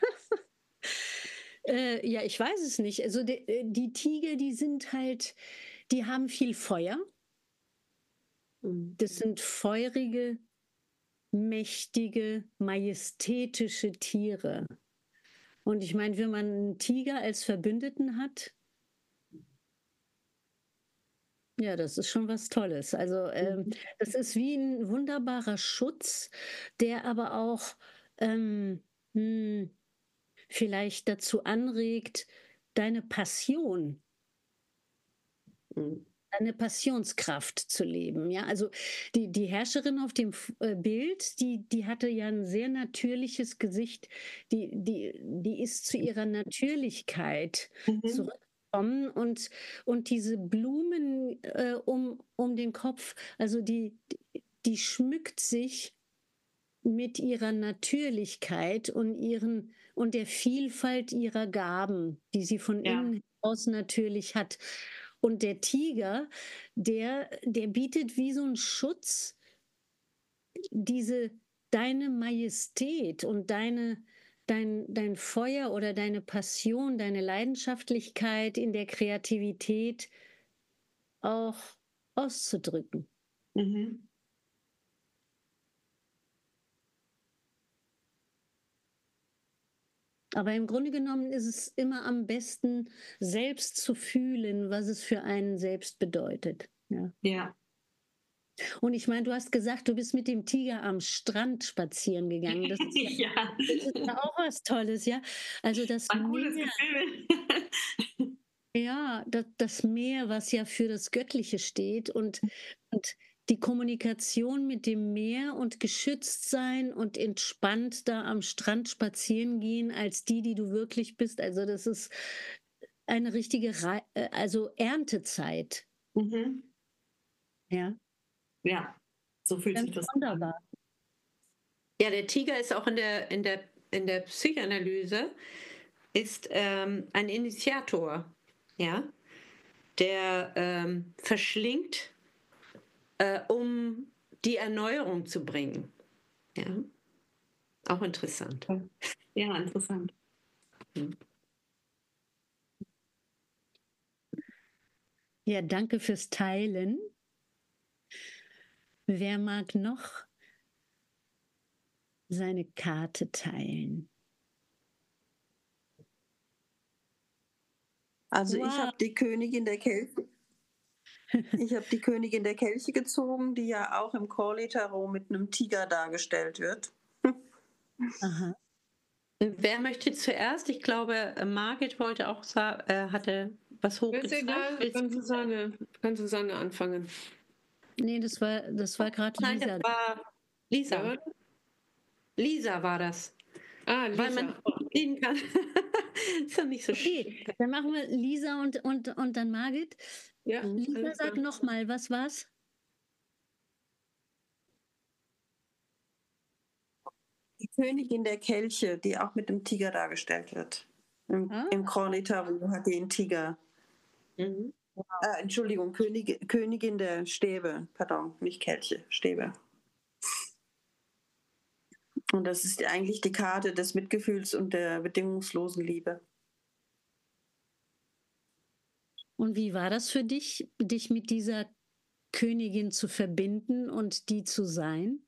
Ja, ich weiß es nicht. Also die Tiger, die sind halt, die haben viel Feuer. Das sind feurige, mächtige, majestätische Tiere. Und ich meine, wenn man einen Tiger als Verbündeten hat, ja, das ist schon was Tolles. Also das ist wie ein wunderbarer Schutz, der aber auch vielleicht dazu anregt, deine Passion, deine Passionskraft zu leben. Ja, also die Herrscherin auf dem Bild, die hatte ja ein sehr natürliches Gesicht. Die ist zu ihrer Natürlichkeit zurückgekommen und diese Blumen um den Kopf, also die schmückt sich mit ihrer Natürlichkeit und der Vielfalt ihrer Gaben, die sie von innen aus natürlich hat. Und der Tiger, der bietet wie so einen Schutz deine Majestät und dein Feuer oder deine Passion, deine Leidenschaftlichkeit in der Kreativität auch auszudrücken. Mhm. Aber im Grunde genommen ist es immer am besten, selbst zu fühlen, was es für einen selbst bedeutet. Ja. Ja. Und ich meine, du hast gesagt, du bist mit dem Tiger am Strand spazieren gegangen. Das ist Ja. das ist ja auch was Tolles, ja. Also das Ein cooles Meer, Gefühl. ja, das Meer, was ja für das Göttliche steht und die Kommunikation mit dem Meer und geschützt sein und entspannt da am Strand spazieren gehen als die du wirklich bist. Also das ist eine richtige also Erntezeit. Mhm. Ja. Ja, so fühlt sich das wunderbar an. Ja, der Tiger ist auch in der Psychoanalyse ist ein Initiator, ja, der verschlingt, um die Erneuerung zu bringen. Ja, auch interessant. Ja, interessant. Ja, danke fürs Teilen. Wer mag noch seine Karte teilen? Also ich habe die Königin der Kelche. Ich habe die Königin der Kelche gezogen, die ja auch im Corley-Tarot mit einem Tiger dargestellt wird. Aha. Wer möchte zuerst? Ich glaube, Margit wollte auch hatte was hochgezeigt. Ist egal, kann Susanne anfangen. Nee, das war gerade Lisa. Nein, das war Lisa. Ja. Lisa war das. Ah, Lisa. Weil man sehen kann. Ist ja nicht so Okay, dann machen wir Lisa und dann Margit. Ja, Lisa, sag nochmal, was war's? Die Königin der Kelche, die auch mit dem Tiger dargestellt wird. Im Corley-Tarot hat die einen Tiger. Mhm. Entschuldigung, Königin der Stäbe. Pardon, nicht Kelche, Stäbe. Und das ist eigentlich die Karte des Mitgefühls und der bedingungslosen Liebe. Und wie war das für dich, dich mit dieser Königin zu verbinden und die zu sein?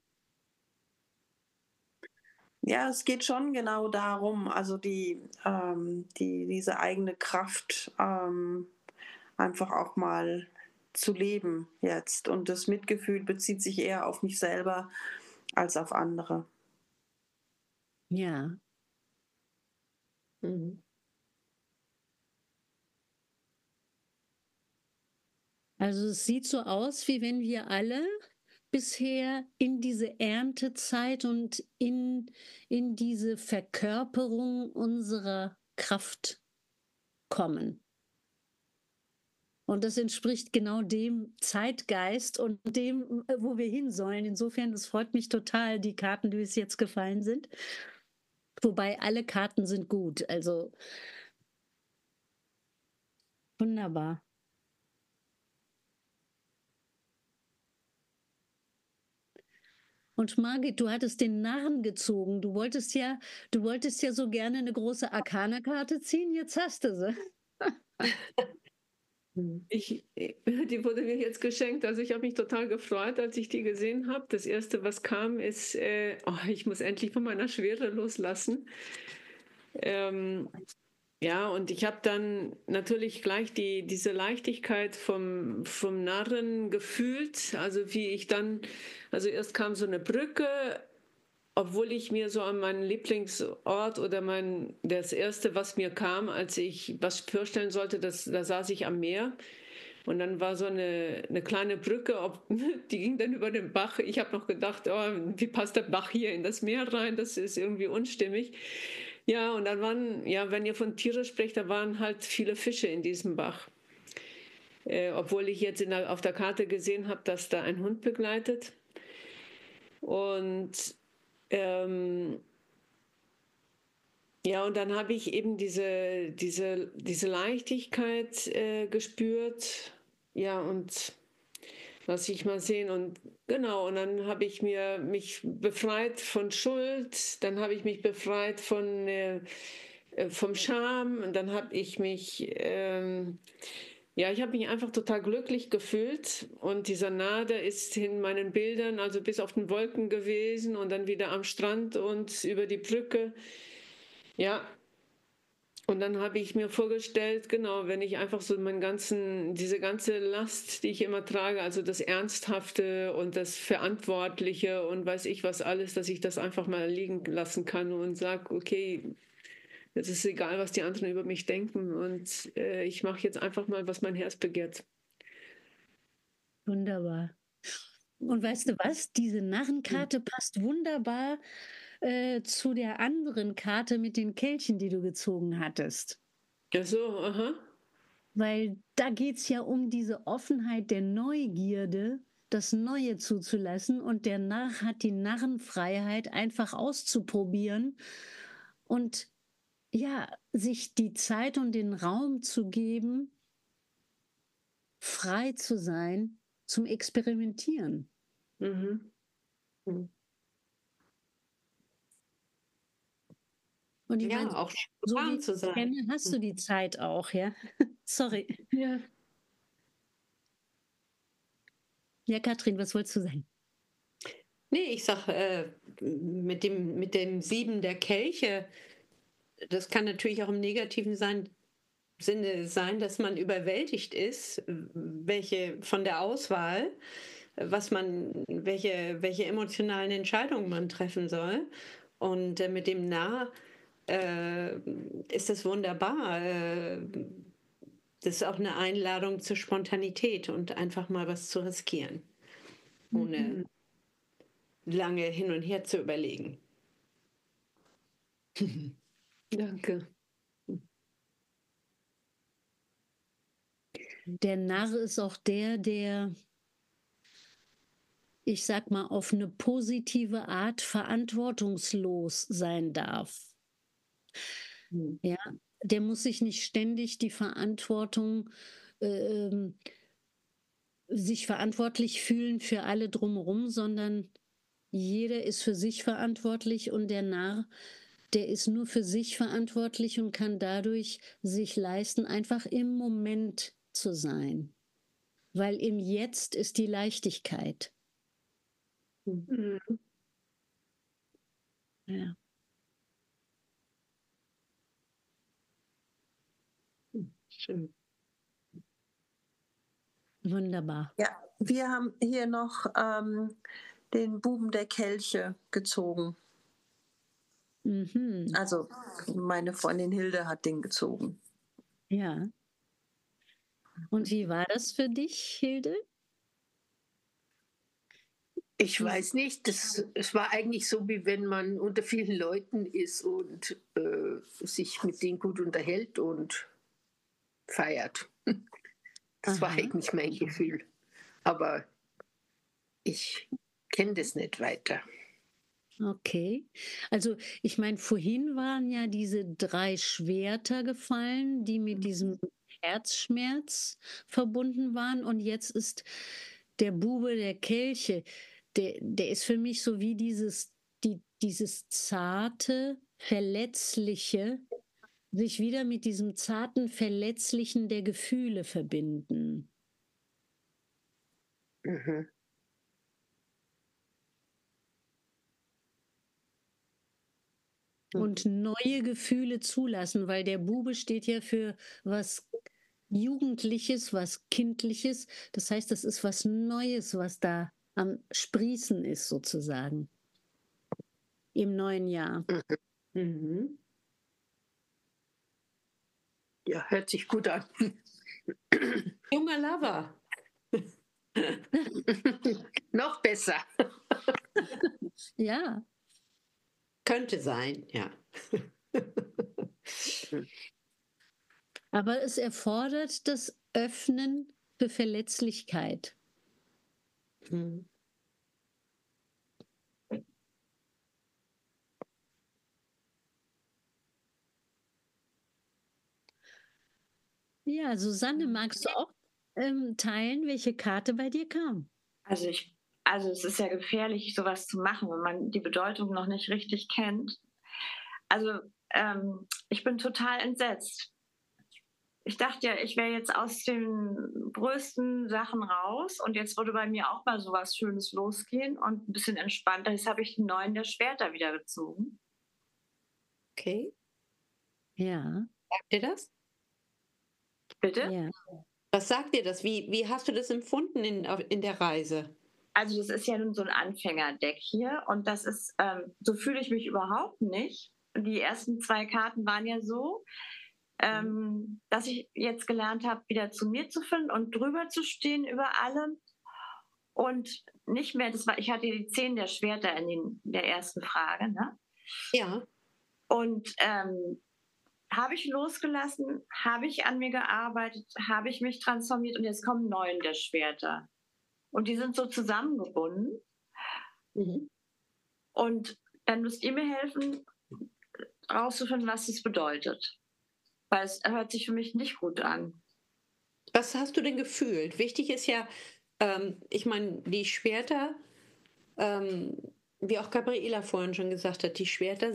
Ja, es geht schon genau darum, also diese eigene Kraft einfach auch mal zu leben jetzt. Und das Mitgefühl bezieht sich eher auf mich selber als auf andere. Ja. Mhm. Also es sieht so aus, wie wenn wir alle bisher in diese Erntezeit und in diese Verkörperung unserer Kraft kommen. Und das entspricht genau dem Zeitgeist und dem, wo wir hin sollen. Insofern, es freut mich total, die Karten, die bis jetzt gefallen sind. Wobei alle Karten sind gut. Also wunderbar. Und Margit, du hattest den Narren gezogen. Du wolltest ja so gerne eine große Arkana-Karte ziehen. Jetzt hast du sie. Die wurde mir jetzt geschenkt. Also ich habe mich total gefreut, als ich die gesehen habe. Das Erste, was kam, ist, ich muss endlich von meiner Schwere loslassen. Ja, und ich habe dann natürlich gleich diese Leichtigkeit vom Narren gefühlt. Also wie ich dann, also erst kam so eine Brücke obwohl ich mir so an meinen Lieblingsort oder das Erste, was mir kam, als ich was vorstellen sollte, da saß ich am Meer. Und dann war so eine kleine Brücke, die ging dann über den Bach. Ich habe noch gedacht, oh, wie passt der Bach hier in das Meer rein? Das ist irgendwie unstimmig. Ja, und dann wenn ihr von Tiere sprecht, da waren halt viele Fische in diesem Bach. Obwohl ich jetzt auf der Karte gesehen habe, dass da ein Hund begleitet. Und und dann habe ich eben diese Leichtigkeit gespürt. Ja, und lass ich mal sehen. Und genau, und dann habe ich mich befreit von Schuld, dann habe ich mich befreit vom Scham, und dann habe ich mich, ich habe mich einfach total glücklich gefühlt. Und dieser Nade ist in meinen Bildern, also bis auf den Wolken gewesen und dann wieder am Strand und über die Brücke. Ja, und dann habe ich mir vorgestellt, genau, wenn ich einfach so diese ganze Last, die ich immer trage, also das Ernsthafte und das Verantwortliche und weiß ich was alles, dass ich das einfach mal liegen lassen kann und sage, okay, es ist egal, was die anderen über mich denken, und ich mache jetzt einfach mal, was mein Herz begehrt. Wunderbar. Und weißt du was? Diese Narrenkarte passt wunderbar zu der anderen Karte mit den Kelchen, die du gezogen hattest. Ach so, aha. Weil da geht es ja um diese Offenheit der Neugierde, das Neue zuzulassen. Und der Narr hat die Narrenfreiheit, einfach auszuprobieren und ja, sich die Zeit und den Raum zu geben, frei zu sein zum Experimentieren. Mhm. Mhm. Und ich Ja, meine, auch so wie spontan ich zu dich sein. kenne, hast du die Zeit auch, ja? Sorry. Ja. Ja, Katrin, was wolltest du sagen? Nee, ich sag, mit dem Sieben der Kelche, das kann natürlich auch im negativen Sinne sein, dass man überwältigt ist, von der Auswahl, welche emotionalen Entscheidungen man treffen soll. Und mit dem Nah ist das wunderbar. Das ist auch eine Einladung zur Spontanität und einfach mal was zu riskieren, ohne lange hin und her zu überlegen. Danke. Der Narr ist auch der, ich sag mal, auf eine positive Art verantwortungslos sein darf. Ja, der muss sich nicht ständig die Verantwortung, sich verantwortlich fühlen für alle drumherum, sondern jeder ist für sich verantwortlich, und der Narr, der ist nur für sich verantwortlich und kann dadurch sich leisten, einfach im Moment zu sein. Weil im Jetzt ist die Leichtigkeit. Mhm. Ja. Schön. Wunderbar. Ja, wir haben hier noch den Buben der Kelche gezogen. Mhm. Also meine Freundin Hilde hat den gezogen. Ja. Und wie war das für dich, Hilde? Ich weiß nicht, es war eigentlich so, wie wenn man unter vielen Leuten ist und sich mit denen gut unterhält und feiert. Das war Aha. eigentlich mein Gefühl. Aber ich kenne das nicht weiter. Okay. Also ich meine, vorhin waren ja diese 3 Schwerter gefallen, die mit diesem Herzschmerz verbunden waren. Und jetzt ist der Bube der Kelche, der ist für mich so wie dieses zarte, verletzliche, sich wieder mit diesem zarten, verletzlichen der Gefühle verbinden. Mhm. Und neue Gefühle zulassen, weil der Bube steht ja für was Jugendliches, was Kindliches. Das heißt, das ist was Neues, was da am Sprießen ist, sozusagen. im neuen Jahr. Mhm. Ja, hört sich gut an. Junger Lover. Noch besser. Ja, Könnte sein, ja. aber es erfordert das Öffnen für Verletzlichkeit. Mhm. Ja, Susanne, magst du auch teilen, welche Karte bei dir kam? Also es ist ja gefährlich, sowas zu machen, wenn man die Bedeutung noch nicht richtig kennt. Also ich bin total entsetzt. Ich dachte ja, ich wäre jetzt aus den größten Sachen raus und jetzt würde bei mir auch mal sowas Schönes losgehen und ein bisschen entspannter. Jetzt habe ich den 9 der Schwerter wieder gezogen. Okay. Ja, Sagt dir das? Bitte? ja. Was sagt dir das? Wie hast du das empfunden in der Reise? Also das ist ja nun so ein Anfängerdeck hier und das ist, so fühle ich mich überhaupt nicht. Die ersten 2 Karten waren ja so, dass ich jetzt gelernt habe, wieder zu mir zu finden und drüber zu stehen über allem und nicht mehr, ich hatte die 10 der Schwerter in der ersten Frage, ne? Ja. Und habe ich losgelassen, habe ich an mir gearbeitet, habe ich mich transformiert und jetzt kommen 9 der Schwerter. Und die sind so zusammengebunden. Mhm. Und dann müsst ihr mir helfen, rauszufinden, was das bedeutet. Weil es hört sich für mich nicht gut an. Was hast du denn gefühlt? Wichtig ist ja, ich meine, die Schwerter, wie auch Gabriela vorhin schon gesagt hat, die Schwerter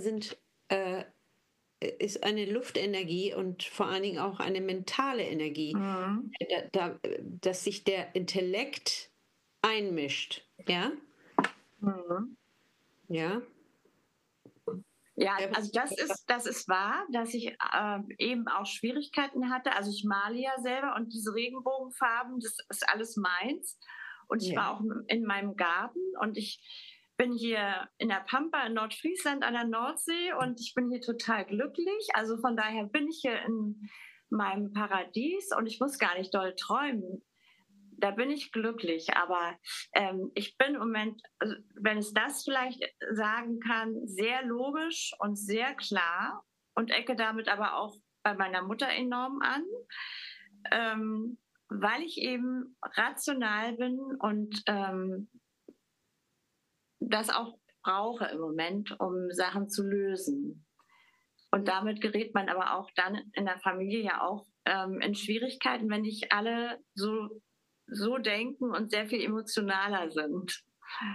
ist eine Luftenergie und vor allen Dingen auch eine mentale Energie, dass sich der Intellekt einmischt. Ja? Mhm. Ja. Ja, also das ist wahr, dass ich eben auch Schwierigkeiten hatte. Also ich male ja selber und diese Regenbogenfarben, das ist alles meins. Und ich war auch in meinem Garten und ich bin hier in der Pampa in Nordfriesland an der Nordsee und ich bin hier total glücklich. Also von daher bin ich hier in meinem Paradies und ich muss gar nicht doll träumen. Da bin ich glücklich, aber ich bin im Moment, also wenn es das vielleicht sagen kann, sehr logisch und sehr klar und ecke damit aber auch bei meiner Mutter enorm an, weil ich eben rational bin und das auch brauche im Moment, um Sachen zu lösen. Und damit gerät man aber auch dann in der Familie ja auch in Schwierigkeiten, wenn nicht alle so denken und sehr viel emotionaler sind.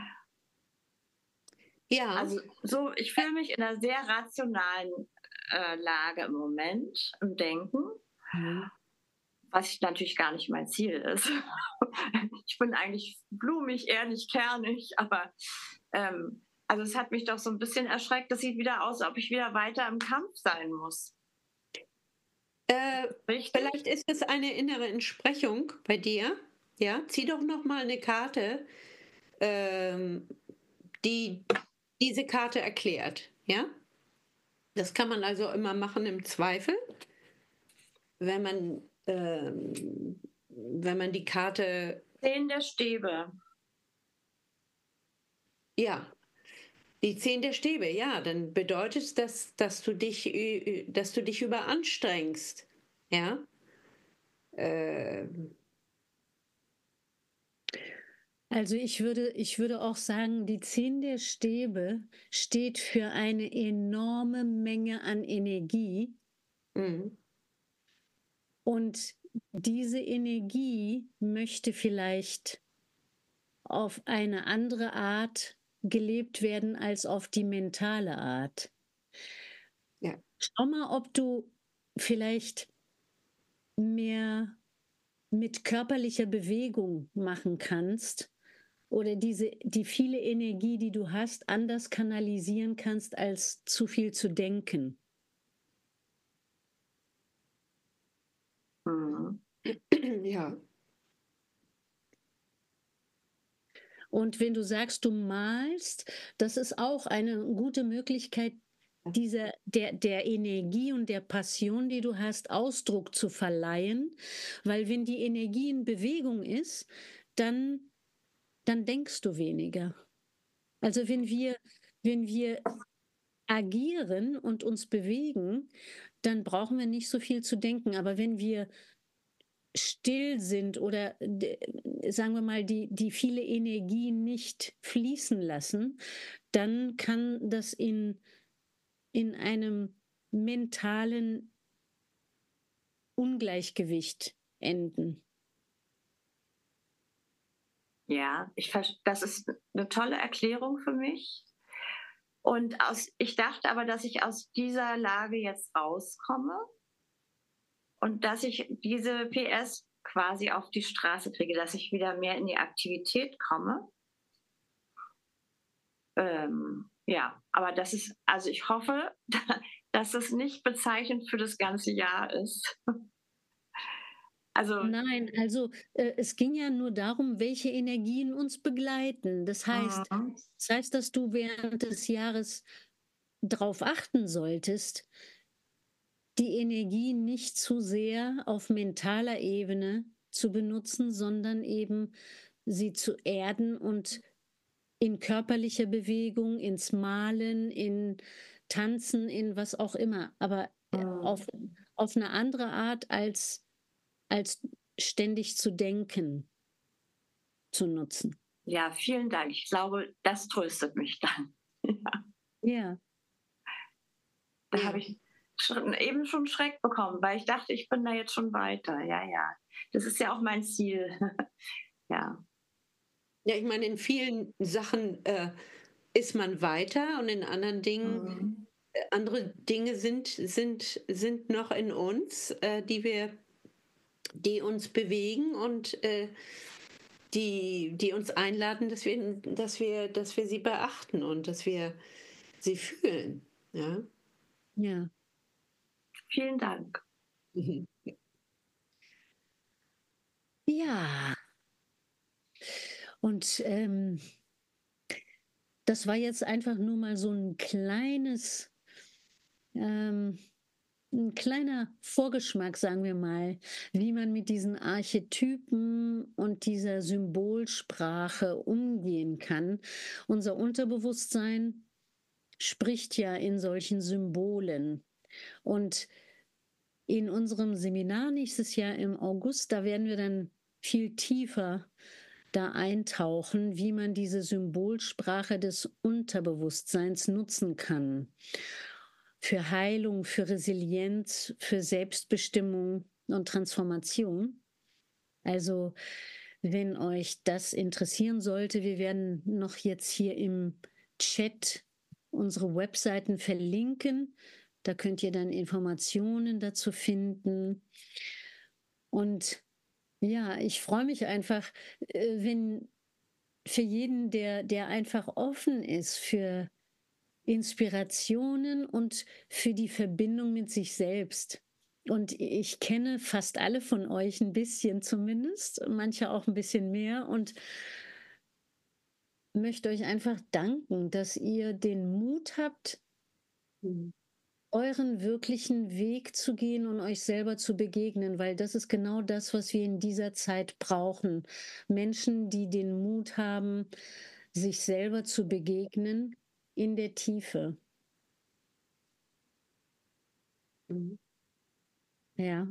Ja. Also so, ich fühle mich in einer sehr rationalen Lage im Moment, im Denken, was natürlich gar nicht mein Ziel ist. Ich bin eigentlich blumig, ehrlich, kernig, aber also es hat mich doch so ein bisschen erschreckt. Das sieht wieder aus, als ob ich wieder weiter im Kampf sein muss. Vielleicht ist es eine innere Entsprechung bei dir. Ja, zieh doch noch mal eine Karte, die diese Karte erklärt. Ja, das kann man also immer machen im Zweifel, wenn man die Karte 10 der Stäbe. Ja, die 10 der Stäbe, ja, dann bedeutet das, dass du dich überanstrengst. Ja. Also ich würde auch sagen, die 10 der Stäbe steht für eine enorme Menge an Energie. Mhm. Und diese Energie möchte vielleicht auf eine andere Art gelebt werden als auf die mentale Art. Ja. Schau mal, ob du vielleicht mehr mit körperlicher Bewegung machen kannst oder die viele Energie, die du hast, anders kanalisieren kannst, als zu viel zu denken. Mhm. Ja. Und wenn du sagst, du malst, das ist auch eine gute Möglichkeit, der Energie und der Passion, die du hast, Ausdruck zu verleihen. Weil wenn die Energie in Bewegung ist, dann denkst du weniger. Also wenn wir agieren und uns bewegen, dann brauchen wir nicht so viel zu denken. Aber wenn wir still sind oder sagen wir mal, die viele Energie nicht fließen lassen, dann kann das in einem mentalen Ungleichgewicht enden. Ja, das ist eine tolle Erklärung für mich. Und ich dachte aber, dass ich aus dieser Lage jetzt rauskomme und dass ich diese PS quasi auf die Straße kriege, dass ich wieder mehr in die Aktivität komme. Ja, aber das ist, also ich hoffe, dass es nicht bezeichnend für das ganze Jahr ist. Nein, also es ging ja nur darum, welche Energien uns begleiten. Das heißt, dass du während des Jahres darauf achten solltest, die Energie nicht zu sehr auf mentaler Ebene zu benutzen, sondern eben sie zu erden und in körperlicher Bewegung, ins Malen, in Tanzen, in was auch immer, aber auf eine andere Art als ständig zu denken, zu nutzen. Ja, vielen Dank. Ich glaube, das tröstet mich dann. Ja. Da habe ich eben schon Schreck bekommen, weil ich dachte, ich bin da jetzt schon weiter. Ja, ja. Das ist ja auch mein Ziel. Ja. Ja, ich meine, in vielen Sachen ist man weiter und in anderen Dingen, andere Dinge sind noch in uns, die uns bewegen und die uns einladen, dass wir sie beachten und dass wir sie fühlen. Ja. Ja. Vielen Dank. Ja. Und das war jetzt einfach nur mal so ein ein kleiner Vorgeschmack, sagen wir mal, wie man mit diesen Archetypen und dieser Symbolsprache umgehen kann. Unser Unterbewusstsein spricht ja in solchen Symbolen. Und in unserem Seminar nächstes Jahr im August, da werden wir dann viel tiefer da eintauchen, wie man diese Symbolsprache des Unterbewusstseins nutzen kann. Für Heilung, für Resilienz, für Selbstbestimmung und Transformation. Also, wenn euch das interessieren sollte, wir werden noch jetzt hier im Chat unsere Webseiten verlinken. Da könnt ihr dann Informationen dazu finden. Und ja, ich freue mich einfach, wenn für jeden, der einfach offen ist für Inspirationen und für die Verbindung mit sich selbst. Und ich kenne fast alle von euch ein bisschen zumindest, manche auch ein bisschen mehr und möchte euch einfach danken, dass ihr den Mut habt, euren wirklichen Weg zu gehen und euch selber zu begegnen, weil das ist genau das, was wir in dieser Zeit brauchen. Menschen, die den Mut haben, sich selber zu begegnen in der Tiefe. Ja.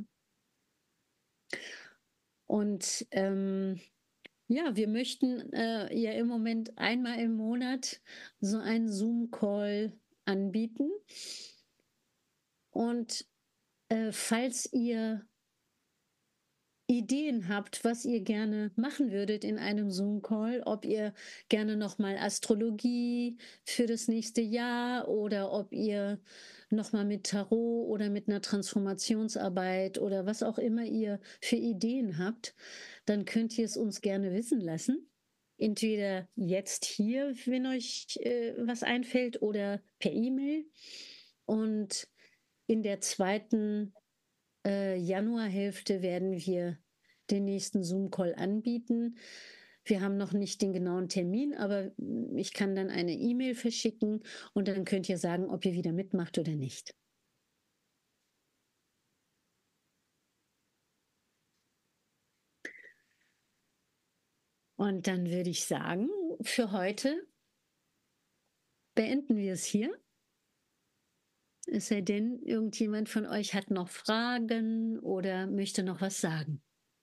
Und ja, wir möchten ja im Moment einmal im Monat so einen Zoom-Call anbieten. Und falls ihr Ideen habt, was ihr gerne machen würdet in einem Zoom-Call, ob ihr gerne nochmal Astrologie für das nächste Jahr oder ob ihr nochmal mit Tarot oder mit einer Transformationsarbeit oder was auch immer ihr für Ideen habt, dann könnt ihr es uns gerne wissen lassen. Entweder jetzt hier, wenn euch was einfällt, oder per E-Mail. Und in der zweiten Januarhälfte werden wir den nächsten Zoom-Call anbieten. Wir haben noch nicht den genauen Termin, aber ich kann dann eine E-Mail verschicken und dann könnt ihr sagen, ob ihr wieder mitmacht oder nicht. Und dann würde ich sagen, für heute beenden wir es hier. Es sei denn, irgendjemand von euch hat noch Fragen oder möchte noch was sagen.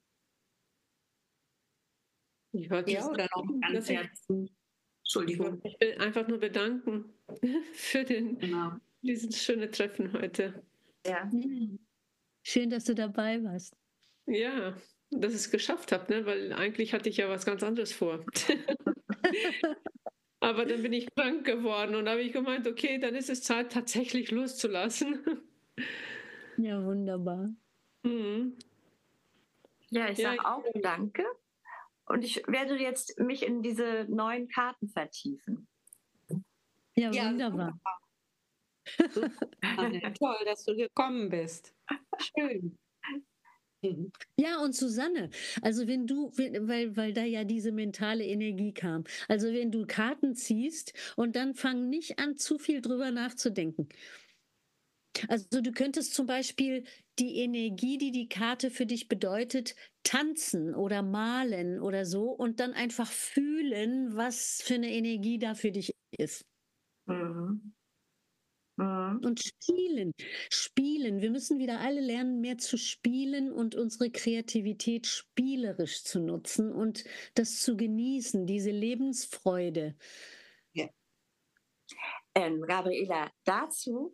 Ich wollte Ja, oder noch ganz herzlich. Entschuldigung. Ich will mich einfach nur bedanken für dieses schöne Treffen heute. Ja. Schön, dass du dabei warst. Ja, dass ich es geschafft habe, ne? Weil eigentlich hatte ich ja was ganz anderes vor. Aber dann bin ich krank geworden und da habe ich gemeint, okay, dann ist es Zeit, tatsächlich loszulassen. Ja, wunderbar. Mhm. Ja, ich sage auch danke. Und ich werde jetzt mich in diese neuen Karten vertiefen. Ja, wunderbar. Super. Toll, dass du gekommen bist. Schön. Ja, und Susanne, also weil da ja diese mentale Energie kam, also wenn du Karten ziehst und dann fang nicht an, zu viel drüber nachzudenken. Also du könntest zum Beispiel die Energie, die die Karte für dich bedeutet, tanzen oder malen oder so und dann einfach fühlen, was für eine Energie da für dich ist. Mhm. Und spielen. Wir müssen wieder alle lernen, mehr zu spielen und unsere Kreativität spielerisch zu nutzen und das zu genießen, diese Lebensfreude. Ja. Gabriela, dazu,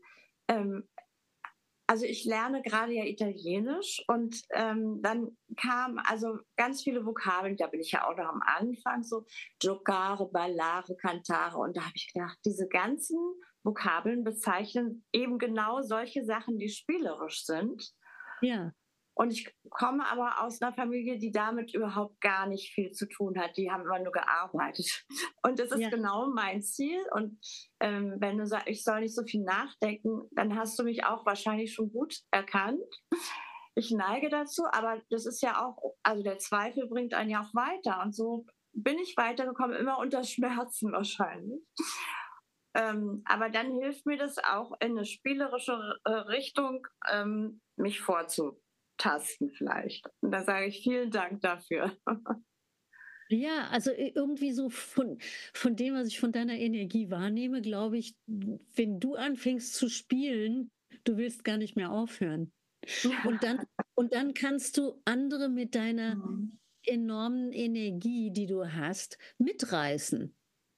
also ich lerne gerade ja Italienisch und dann kamen also ganz viele Vokabeln, da bin ich ja auch noch am Anfang, so giocare, ballare, cantare und da habe ich gedacht, diese ganzen Vokabeln bezeichnen eben genau solche Sachen, die spielerisch sind. Ja. Und ich komme aber aus einer Familie, die damit überhaupt gar nicht viel zu tun hat. Die haben immer nur gearbeitet. Und das ist genau mein Ziel. Und wenn du sagst, ich soll nicht so viel nachdenken, dann hast du mich auch wahrscheinlich schon gut erkannt. Ich neige dazu, aber das ist ja auch, also der Zweifel bringt einen ja auch weiter. Und so bin ich weitergekommen, immer unter Schmerzen wahrscheinlich. Aber dann hilft mir das auch in eine spielerische Richtung, mich vorzutasten vielleicht. Und da sage ich vielen Dank dafür. Ja, also irgendwie so von dem, was ich von deiner Energie wahrnehme, glaube ich, wenn du anfängst zu spielen, du willst gar nicht mehr aufhören. Und dann kannst du andere mit deiner enormen Energie, die du hast, mitreißen.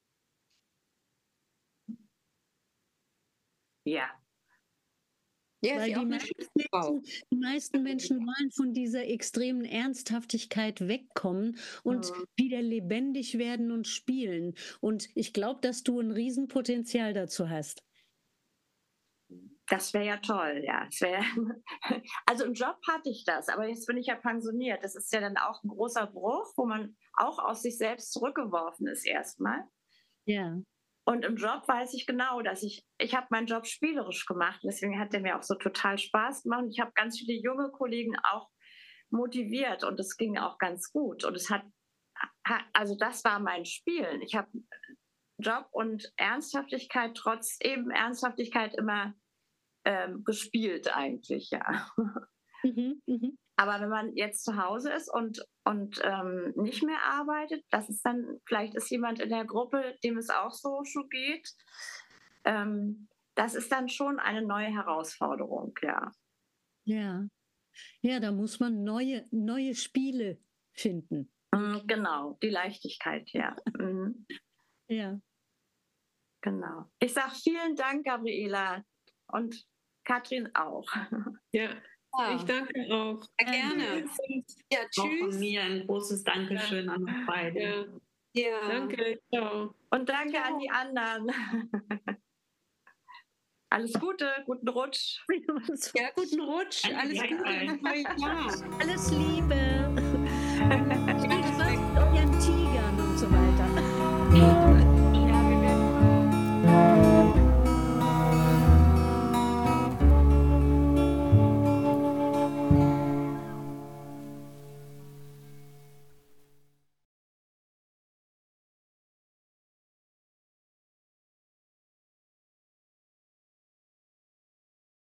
Ja. Ja, weil die meisten Menschen wollen von dieser extremen Ernsthaftigkeit wegkommen und wieder lebendig werden und spielen. Und ich glaube, dass du ein Riesenpotenzial dazu hast. Das wäre ja toll, ja. Also im Job hatte ich das, aber jetzt bin ich ja pensioniert. Das ist ja dann auch ein großer Bruch, wo man auch aus sich selbst zurückgeworfen ist erstmal. Ja. Und im Job weiß ich genau, dass ich habe meinen Job spielerisch gemacht. Deswegen hat der mir auch so total Spaß gemacht. Ich habe ganz viele junge Kollegen auch motiviert und es ging auch ganz gut. Und also das war mein Spielen. Ich habe Job und Ernsthaftigkeit trotz eben Ernsthaftigkeit immer gespielt eigentlich, ja. Aber wenn man jetzt zu Hause ist und nicht mehr arbeitet, vielleicht ist jemand in der Gruppe, dem es auch so schon geht, das ist dann schon eine neue Herausforderung, ja. Ja. Ja, da muss man neue Spiele finden. Genau, die Leichtigkeit, ja. Ja. Genau. Ich sage vielen Dank, Gabriela. Und Katrin auch. Ja, ich danke auch. Gerne. Ja, tschüss. Auch von mir ein großes Dankeschön an uns beide. Ja. Danke, ciao. Und danke an die anderen. Alles Gute, guten Rutsch. Ja, guten Rutsch. Alles Gute. Alles Liebe.